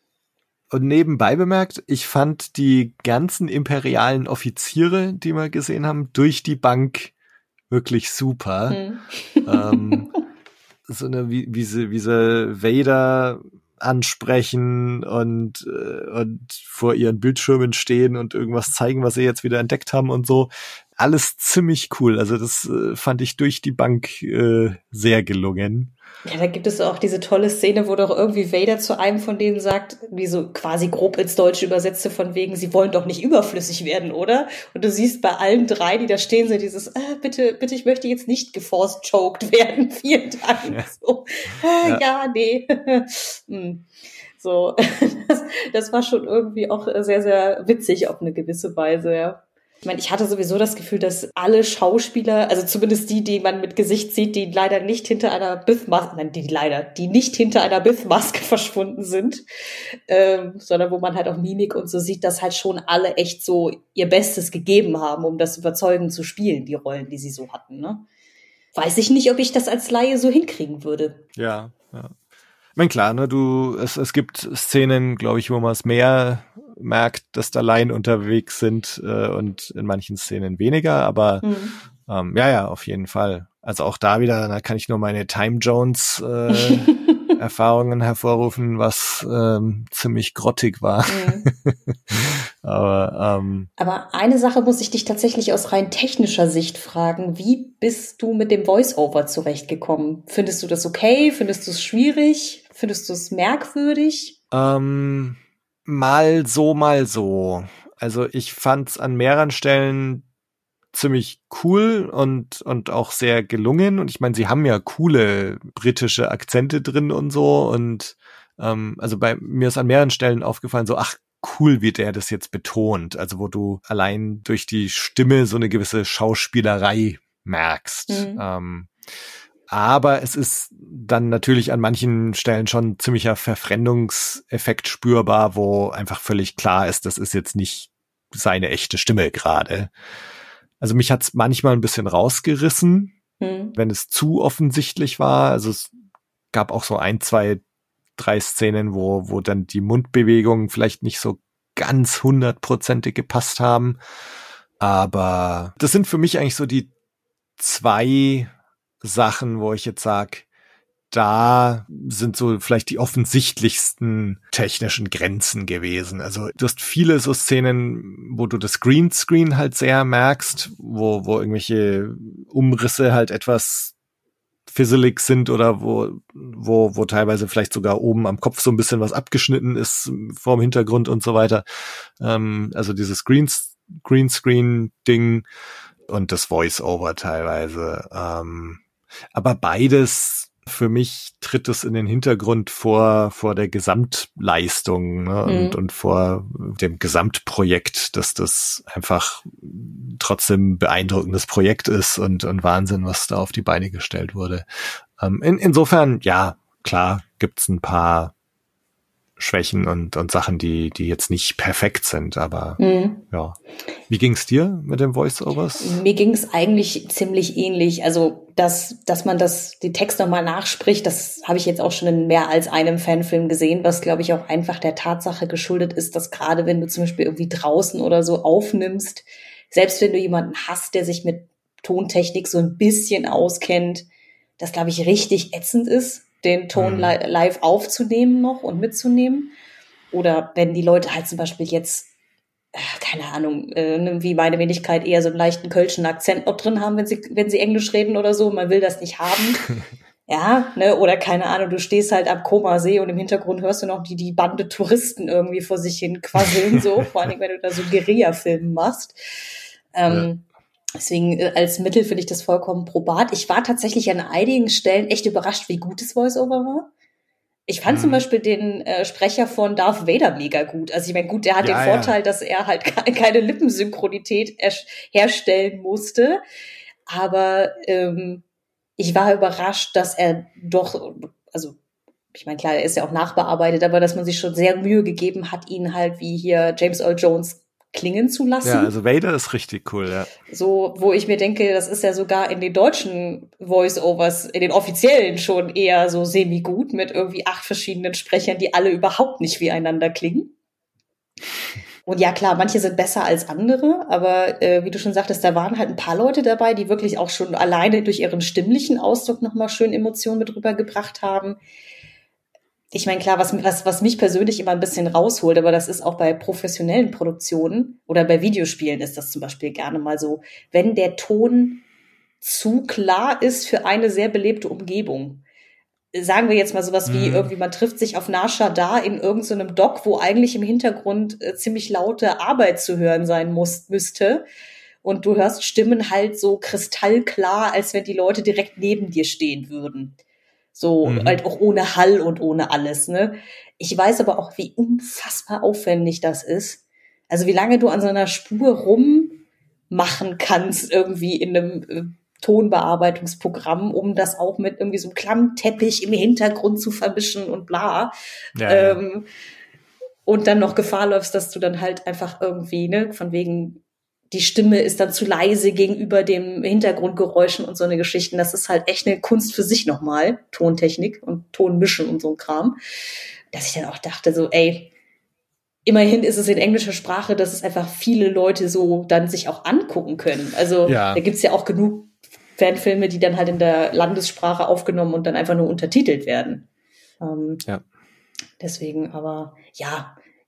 Und nebenbei bemerkt, ich fand die ganzen imperialen Offiziere, die wir gesehen haben, durch die Bank wirklich super. Hm. ähm, so eine, wie, wie sie, wie sie Vader ansprechen und, und vor ihren Bildschirmen stehen und irgendwas zeigen, was sie jetzt wieder entdeckt haben und so. Alles ziemlich cool. Also das äh, fand ich durch die Bank äh, sehr gelungen. Ja, da gibt es auch diese tolle Szene, wo doch irgendwie Vader zu einem von denen sagt, wie so quasi grob ins Deutsche übersetzte, von wegen, sie wollen doch nicht überflüssig werden, oder? Und du siehst bei allen drei, die da stehen, so dieses, äh, bitte, bitte, ich möchte jetzt nicht geforce-choked werden, vielen Dank. Ja. So, äh, ja. ja, nee. hm. So, das, das war schon irgendwie auch sehr, sehr witzig auf eine gewisse Weise, ja. Ich meine, ich hatte sowieso das Gefühl, dass alle Schauspieler, also zumindest die, die man mit Gesicht sieht, die leider nicht hinter einer Bith-Maske, nein, die leider, die nicht hinter einer Bith-Maske verschwunden sind, ähm, sondern wo man halt auch Mimik und so sieht, dass halt schon alle echt so ihr Bestes gegeben haben, um das überzeugend zu spielen, die Rollen, die sie so hatten, ne? Weiß ich nicht, ob ich das als Laie so hinkriegen würde. Ja, ja. Ich meine, klar, ne, du, es, es gibt Szenen, glaube ich, wo man es mehr merkt, dass da Laien unterwegs sind äh, und in manchen Szenen weniger, aber mhm. ähm, ja, ja, auf jeden Fall. Also auch da wieder, da kann ich nur meine Time Jones äh, Erfahrungen hervorrufen, was ähm, ziemlich grottig war. Mhm. aber Ähm, Aber eine Sache muss ich dich tatsächlich aus rein technischer Sicht fragen. Wie bist du mit dem Voice-Over zurechtgekommen? Findest du das okay? Findest du es schwierig? Findest du es merkwürdig? ähm, mal so, mal so. Also ich fand's an mehreren Stellen ziemlich cool und und auch sehr gelungen. Und ich meine, sie haben ja coole britische Akzente drin und so. Und ähm, also bei mir ist an mehreren Stellen aufgefallen, so, ach, cool, wie der das jetzt betont. Also wo du allein durch die Stimme so eine gewisse Schauspielerei merkst. Mhm. Ähm, aber es ist dann natürlich an manchen Stellen schon ein ziemlicher Verfremdungseffekt spürbar, wo einfach völlig klar ist, das ist jetzt nicht seine echte Stimme gerade. Also mich hat's manchmal ein bisschen rausgerissen, Mhm. wenn es zu offensichtlich war. Also es gab auch so ein, zwei, drei Szenen, wo wo dann die Mundbewegungen vielleicht nicht so ganz hundertprozentig gepasst haben. Aber das sind für mich eigentlich so die zwei Sachen, wo ich jetzt sag, da sind so vielleicht die offensichtlichsten technischen Grenzen gewesen. Also du hast viele so Szenen, wo du das Greenscreen halt sehr merkst, wo wo irgendwelche Umrisse halt etwas fisselig sind oder wo wo wo teilweise vielleicht sogar oben am Kopf so ein bisschen was abgeschnitten ist vorm Hintergrund und so weiter. Ähm, also dieses Greens, Greenscreen-Ding und das Voice-Over teilweise. Ähm, aber beides, für mich tritt es in den Hintergrund vor vor der Gesamtleistung, ne, und Mhm. und vor dem Gesamtprojekt, dass das einfach trotzdem beeindruckendes Projekt ist und und Wahnsinn, was da auf die Beine gestellt wurde. Ähm, in, insofern, ja, klar, gibt's ein paar Schwächen und und Sachen, die die jetzt nicht perfekt sind, aber Mhm. ja. Wie ging's dir mit den Voice-Overs? Mir ging es eigentlich ziemlich ähnlich. Also, dass, dass man das, den Text nochmal nachspricht, das habe ich jetzt auch schon in mehr als einem Fanfilm gesehen, was, glaube ich, auch einfach der Tatsache geschuldet ist, dass gerade wenn du zum Beispiel irgendwie draußen oder so aufnimmst, selbst wenn du jemanden hast, der sich mit Tontechnik so ein bisschen auskennt, das, glaube ich, richtig ätzend ist, den Ton Hm. li- live aufzunehmen noch und mitzunehmen. Oder wenn die Leute halt zum Beispiel jetzt keine Ahnung, äh, wie meine Wenigkeit eher so einen leichten kölschen Akzent noch drin haben, wenn sie, wenn sie Englisch reden oder so. Man will das nicht haben. Ja, ne, oder keine Ahnung, du stehst halt am Komasee und im Hintergrund hörst du noch die, die Bande Touristen irgendwie vor sich hin quasseln, so. Vor allem, wenn du da so Guerilla-Filmen machst. Ähm, ja. Deswegen, äh, als Mittel finde ich das vollkommen probat. Ich war tatsächlich an einigen Stellen echt überrascht, wie gut das Voice-Over war. Ich fand Mhm. zum Beispiel den äh, Sprecher von Darth Vader mega gut. Also ich meine, gut, der hat Ja, den Vorteil, ja. dass er halt keine Lippensynchronität herstellen musste. Aber ähm, ich war überrascht, dass er doch, also ich meine, klar, er ist ja auch nachbearbeitet, aber dass man sich schon sehr Mühe gegeben hat, ihn halt wie hier James Earl Jones klingen zu lassen. Ja, also Vader ist richtig cool, ja. So, wo ich mir denke, das ist ja sogar in den deutschen Voice-Overs, in den offiziellen schon eher so semi-gut mit irgendwie acht verschiedenen Sprechern, die alle überhaupt nicht wie einander klingen. Und ja, klar, manche sind besser als andere, aber äh, wie du schon sagtest, da waren halt ein paar Leute dabei, die wirklich auch schon alleine durch ihren stimmlichen Ausdruck nochmal schön Emotionen mit rübergebracht haben. Ich meine, klar, was, was, was mich persönlich immer ein bisschen rausholt, aber das ist auch bei professionellen Produktionen oder bei Videospielen ist das zum Beispiel gerne mal so, wenn der Ton zu klar ist für eine sehr belebte Umgebung. Sagen wir jetzt mal sowas wie Mhm. irgendwie, man trifft sich auf Nar Shaddaa in irgendeinem Dock, wo eigentlich im Hintergrund äh, ziemlich laute Arbeit zu hören sein muss, müsste. Und du hörst Stimmen halt so kristallklar, als wenn die Leute direkt neben dir stehen würden. So, Mhm. halt auch ohne Hall und ohne alles, ne? Ich weiß aber auch, wie unfassbar aufwendig das ist. Also wie lange du an so einer Spur rummachen kannst irgendwie in einem äh, Tonbearbeitungsprogramm, um das auch mit irgendwie so einem Klammteppich im Hintergrund zu vermischen und bla. Ja, ähm, und dann noch Gefahr läufst, dass du dann halt einfach irgendwie, ne, von wegen die Stimme ist dann zu leise gegenüber dem Hintergrundgeräuschen und so eine Geschichten. Das ist halt echt eine Kunst für sich nochmal, Tontechnik und Tonmischen und so ein Kram. Dass ich dann auch dachte so, ey, immerhin ist es in englischer Sprache, dass es einfach viele Leute so dann sich auch angucken können. Also Ja. da gibt's ja auch genug Fanfilme, die dann halt in der Landessprache aufgenommen und dann einfach nur untertitelt werden. Ähm, Ja. Deswegen, aber ja,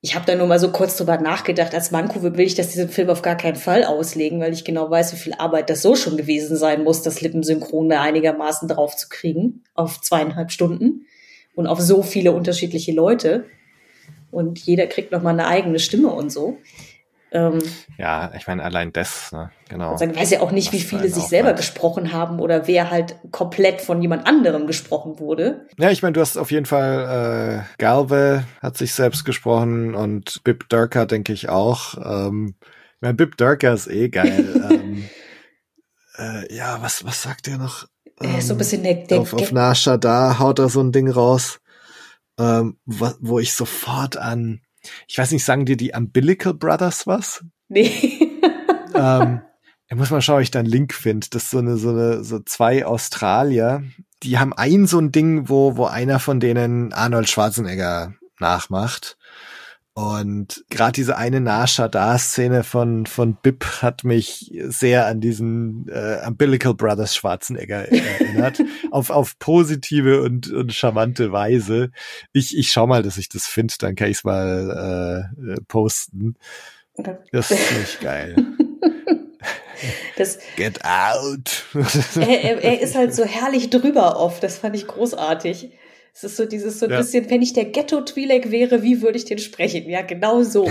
Ich habe da nur mal so kurz drüber nachgedacht, als Manko will ich das diesen Film auf gar keinen Fall auslegen, weil ich genau weiß, wie viel Arbeit das so schon gewesen sein muss, das Lippensynchron da einigermaßen drauf zu kriegen, auf zweieinhalb Stunden und auf so viele unterschiedliche Leute. Und jeder kriegt noch mal eine eigene Stimme und so. Ähm, ja, ich meine, allein das, ne? Genau. Ich weiß ja auch nicht, wie viele sich selber gesprochen haben oder wer halt komplett von jemand anderem gesprochen wurde. Ja, ich meine, du hast auf jeden Fall, äh, Galve hat sich selbst gesprochen und Bib Durka, denke ich auch. Ähm, ich meine, Bib Durka ist eh geil. ähm, äh, ja, was, was sagt er noch? Er ist so ein bisschen der, der auf, auf Nar Shaddaa haut er so ein Ding raus, ähm, wo, wo ich sofort an, ich weiß nicht, sagen dir die Umbilical Brothers was? Nee. ähm, ich muss mal schauen, ob ich da einen Link finde. Das ist so eine, so eine, so zwei Australier, die haben ein so ein Ding, wo, wo einer von denen Arnold Schwarzenegger nachmacht. Und gerade diese eine Nar Shaddaa-Szene von, von Bib hat mich sehr an diesen äh, Umbilical Brothers Schwarzenegger erinnert. auf, auf positive und, und charmante Weise. Ich, ich schau mal, dass ich das finde, dann kann ich es mal äh, posten. Das ist ziemlich geil. Das, Get out! er, er, er ist halt so herrlich drüber oft, das fand ich großartig. Es ist so dieses so ein ja. bisschen, wenn ich der Ghetto-Twi'lek wäre, wie würde ich den sprechen? Ja, genau so.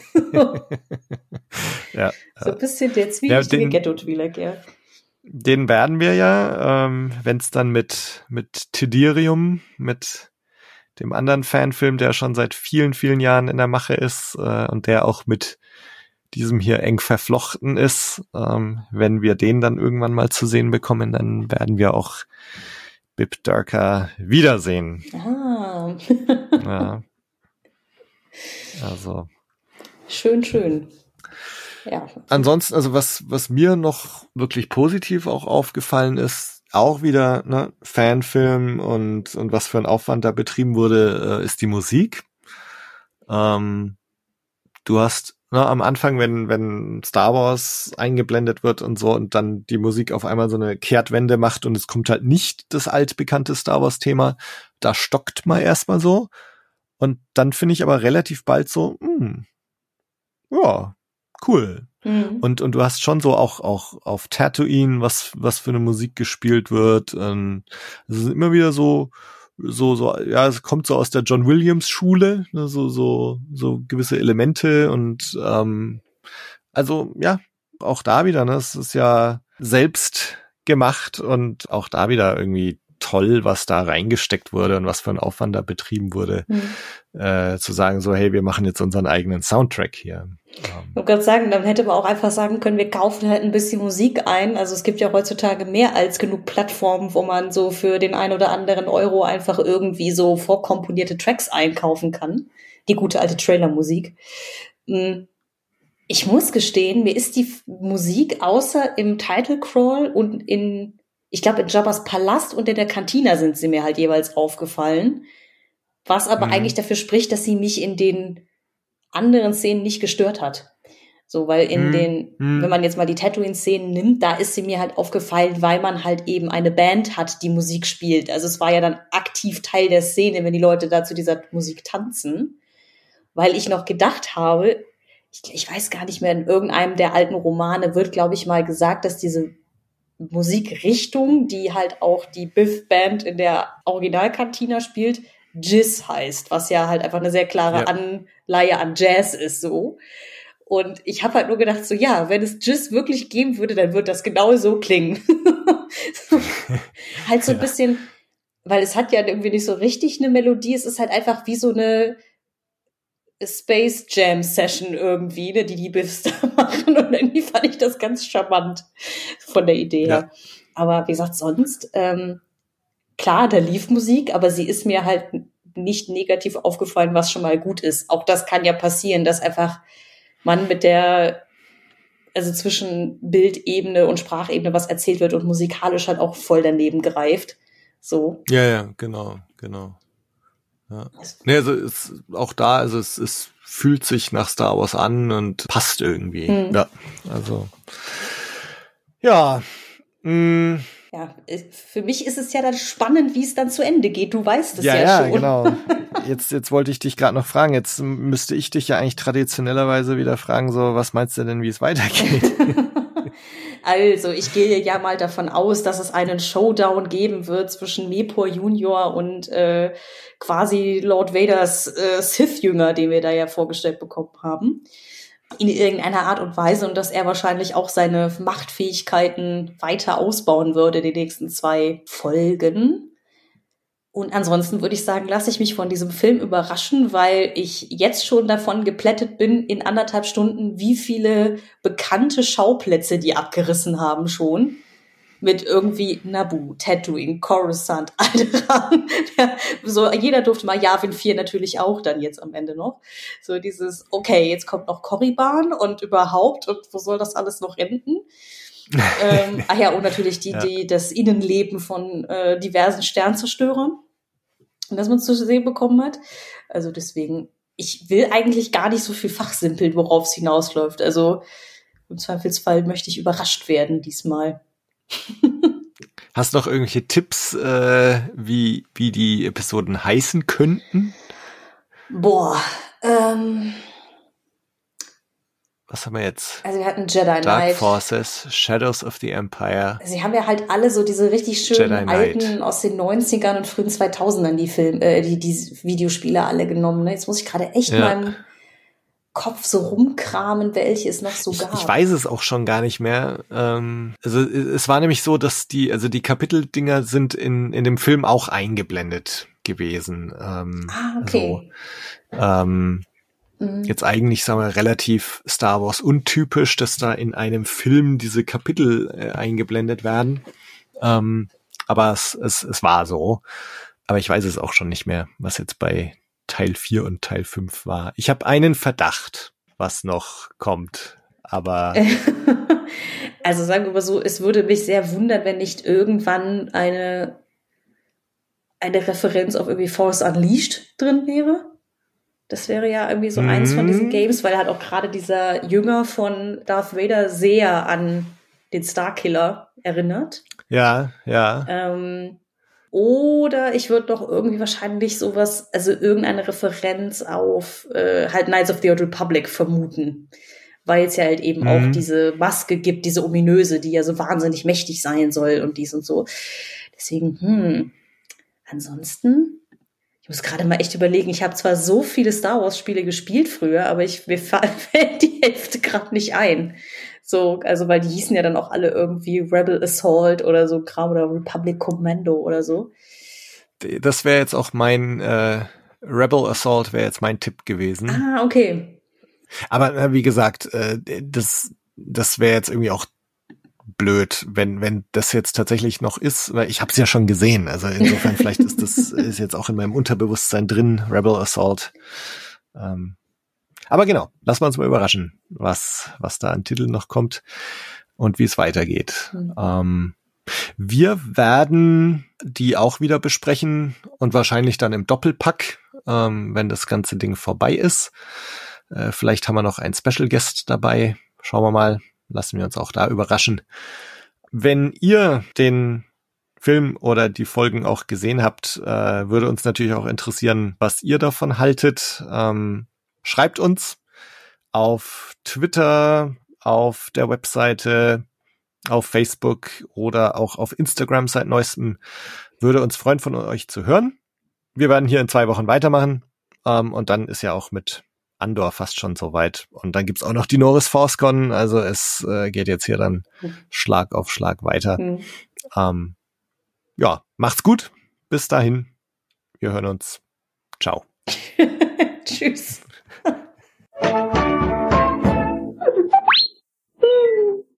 ja, so ein bisschen der zwielichtige ja, Ghetto-Twi'lek, ja. Den werden wir ja, ähm, wenn es dann mit mit Tidirium, mit dem anderen Fanfilm, der schon seit vielen, vielen Jahren in der Mache ist äh, und der auch mit diesem hier eng verflochten ist, ähm, wenn wir den dann irgendwann mal zu sehen bekommen, dann werden wir auch Bib Durka wiedersehen. Ah. ja. Also. Schön, schön. Ja. Ansonsten, also was, was mir noch wirklich positiv auch aufgefallen ist, auch wieder, ne, Fanfilm und, und was für ein Aufwand da betrieben wurde, äh, ist die Musik. Ähm, du hast, ne, am Anfang, wenn, wenn Star Wars eingeblendet wird und so und dann die Musik auf einmal so eine Kehrtwende macht und es kommt halt nicht das altbekannte Star Wars Thema, da stockt man erstmal so. Und dann finde ich aber relativ bald so, hm, ja, cool. Mhm. Und, und du hast schon so auch, auch auf Tatooine, was, was für eine Musik gespielt wird. Und es ist immer wieder so, so, so, ja, es kommt so aus der John Williams Schule, ne, so, so, so gewisse Elemente und, ähm, also, ja, auch da wieder, ne, es ist ja selbst gemacht und auch da wieder irgendwie toll, was da reingesteckt wurde und was für ein Aufwand da betrieben wurde, mhm. äh, zu sagen so, hey, wir machen jetzt unseren eigenen Soundtrack hier. Ich wollte gerade sagen, dann hätte man auch einfach sagen können, wir kaufen halt ein bisschen Musik ein. Also es gibt ja heutzutage mehr als genug Plattformen, wo man so für den ein oder anderen Euro einfach irgendwie so vorkomponierte Tracks einkaufen kann. Die gute alte Trailermusik. Ich muss gestehen, mir ist die Musik außer im Title Crawl und in ich glaube, in Jabba's Palast und in der Kantina sind sie mir halt jeweils aufgefallen. Was aber mhm. eigentlich dafür spricht, dass sie mich in den anderen Szenen nicht gestört hat. So, weil in mhm. den, mhm. wenn man jetzt mal die Tatooine-Szenen nimmt, da ist sie mir halt aufgefallen, weil man halt eben eine Band hat, die Musik spielt. Also es war ja dann aktiv Teil der Szene, wenn die Leute da zu dieser Musik tanzen. Weil ich noch gedacht habe, ich, ich weiß gar nicht mehr, in irgendeinem der alten Romane wird, glaube ich, mal gesagt, dass diese Musikrichtung, die halt auch die Biff-Band in der Originalkantina spielt, Jizz heißt, was ja halt einfach eine sehr klare ja. Anleihe an Jazz ist, so. Und ich habe halt nur gedacht, so ja, wenn es Jizz wirklich geben würde, dann würde das genau so klingen. so, halt so ein ja. bisschen, weil es hat ja irgendwie nicht so richtig eine Melodie, es ist halt einfach wie so eine Space Jam Session irgendwie, ne, die die Biffs da machen und irgendwie fand ich das ganz charmant von der Idee her. Ja. Aber wie gesagt, sonst, ähm, klar, da lief Musik, aber sie ist mir halt nicht negativ aufgefallen, was schon mal gut ist. Auch das kann ja passieren, dass einfach man mit der, also zwischen Bildebene und Sprachebene was erzählt wird und musikalisch halt auch voll daneben greift. So. Ja, ja, genau, genau. Ja. Nee, also ist auch da, also es, es fühlt sich nach Star Wars an und passt irgendwie. Mhm. Ja, also ja, mh, ja, für mich ist es ja dann spannend, wie es dann zu Ende geht. Du weißt es ja, ja, ja schon. Ja, genau. Jetzt, jetzt wollte ich dich gerade noch fragen. Jetzt müsste ich dich ja eigentlich traditionellerweise wieder fragen, so, was meinst du denn, wie es weitergeht? Also, ich gehe ja mal davon aus, dass es einen Showdown geben wird zwischen Mepor Junior und äh, quasi Lord Vaders äh, Sith-Jünger, den wir da ja vorgestellt bekommen haben. In irgendeiner Art und Weise und dass er wahrscheinlich auch seine Machtfähigkeiten weiter ausbauen würde in den nächsten zwei Folgen. Und ansonsten würde ich sagen, lasse ich mich von diesem Film überraschen, weil ich jetzt schon davon geplättet bin, in anderthalb Stunden, wie viele bekannte Schauplätze die abgerissen haben schon. Mit irgendwie Naboo, Tatooine, Coruscant, Alderaan. Ja, so, jeder durfte mal Yavin vier natürlich auch dann jetzt am Ende noch. So dieses, okay, jetzt kommt noch Korriban und überhaupt und wo soll das alles noch enden? ähm, ach ja, und natürlich die, ja. die, das Innenleben von äh, diversen Sternzerstörern, das man zu sehen bekommen hat. Also deswegen, ich will eigentlich gar nicht so viel fachsimpeln, worauf es hinausläuft. Also im Zweifelsfall möchte ich überrascht werden diesmal. Hast du noch irgendwelche Tipps, äh, wie, wie die Episoden heißen könnten? Boah, ähm... Was haben wir jetzt? Also wir hatten Jedi Knight. Dark Forces, Shadows of the Empire. Sie haben ja halt alle so diese richtig schönen alten aus den neunzigern und frühen zweitausendern die Film, äh, die, die Videospiele alle genommen. Ne? Jetzt muss ich gerade echt ja. mal im Kopf so rumkramen, welche es noch so gab. Ich, ich weiß es auch schon gar nicht mehr. Ähm, also es war nämlich so, dass die, also die Kapiteldinger sind in in dem Film auch eingeblendet gewesen. Ähm, ah, okay. Also, ähm, jetzt eigentlich, sagen wir, relativ Star Wars untypisch, dass da in einem Film diese Kapitel äh, eingeblendet werden. Ähm, aber es, es, es war so. Aber ich weiß es auch schon nicht mehr, was jetzt bei Teil vier und Teil fünf war. Ich habe einen Verdacht, was noch kommt. Aber also sagen wir mal so, es würde mich sehr wundern, wenn nicht irgendwann eine, eine Referenz auf irgendwie Force Unleashed drin wäre. Das wäre ja irgendwie so mm. eins von diesen Games, weil halt auch gerade dieser Jünger von Darth Vader sehr an den Starkiller erinnert. Ja, ja. Ähm, oder ich würde doch irgendwie wahrscheinlich sowas, also irgendeine Referenz auf äh, halt Knights of the Old Republic vermuten. Weil es ja halt eben mm. auch diese Maske gibt, diese ominöse, die ja so wahnsinnig mächtig sein soll und dies und so. Deswegen, hm, ansonsten... Ich muss gerade mal echt überlegen, ich habe zwar so viele Star Wars Spiele gespielt früher, aber ich, mir fällt die Hälfte gerade nicht ein. So, also weil die hießen ja dann auch alle irgendwie Rebel Assault oder so Kram oder Republic Commando oder so. Das wäre jetzt auch mein äh, Rebel Assault wäre jetzt mein Tipp gewesen. Ah, okay. Aber äh, wie gesagt, äh, das das wäre jetzt irgendwie auch blöd, wenn wenn das jetzt tatsächlich noch ist, weil ich habe es ja schon gesehen. Also insofern vielleicht ist das ist jetzt auch in meinem Unterbewusstsein drin, Rebel Assault. Ähm, aber genau, lassen wir uns mal überraschen, was was da an Titeln noch kommt und wie es weitergeht. Mhm. Ähm, wir werden die auch wieder besprechen und wahrscheinlich dann im Doppelpack, ähm, wenn das ganze Ding vorbei ist. Äh, vielleicht haben wir noch einen Special Guest dabei. Schauen wir mal. Lassen wir uns auch da überraschen. Wenn ihr den Film oder die Folgen auch gesehen habt, äh, würde uns natürlich auch interessieren, was ihr davon haltet. Ähm, schreibt uns auf Twitter, auf der Webseite, auf Facebook oder auch auf Instagram seit neuestem. Würde uns freuen, von euch zu hören. Wir werden hier in zwei Wochen weitermachen. Ähm, und dann ist ja auch mit Andor fast schon soweit. Und dann gibt's auch noch die Norris ForceCon. Also es äh, geht jetzt hier dann Schlag auf Schlag weiter. Mhm. Ähm, ja, macht's gut. Bis dahin. Wir hören uns. Ciao. Tschüss.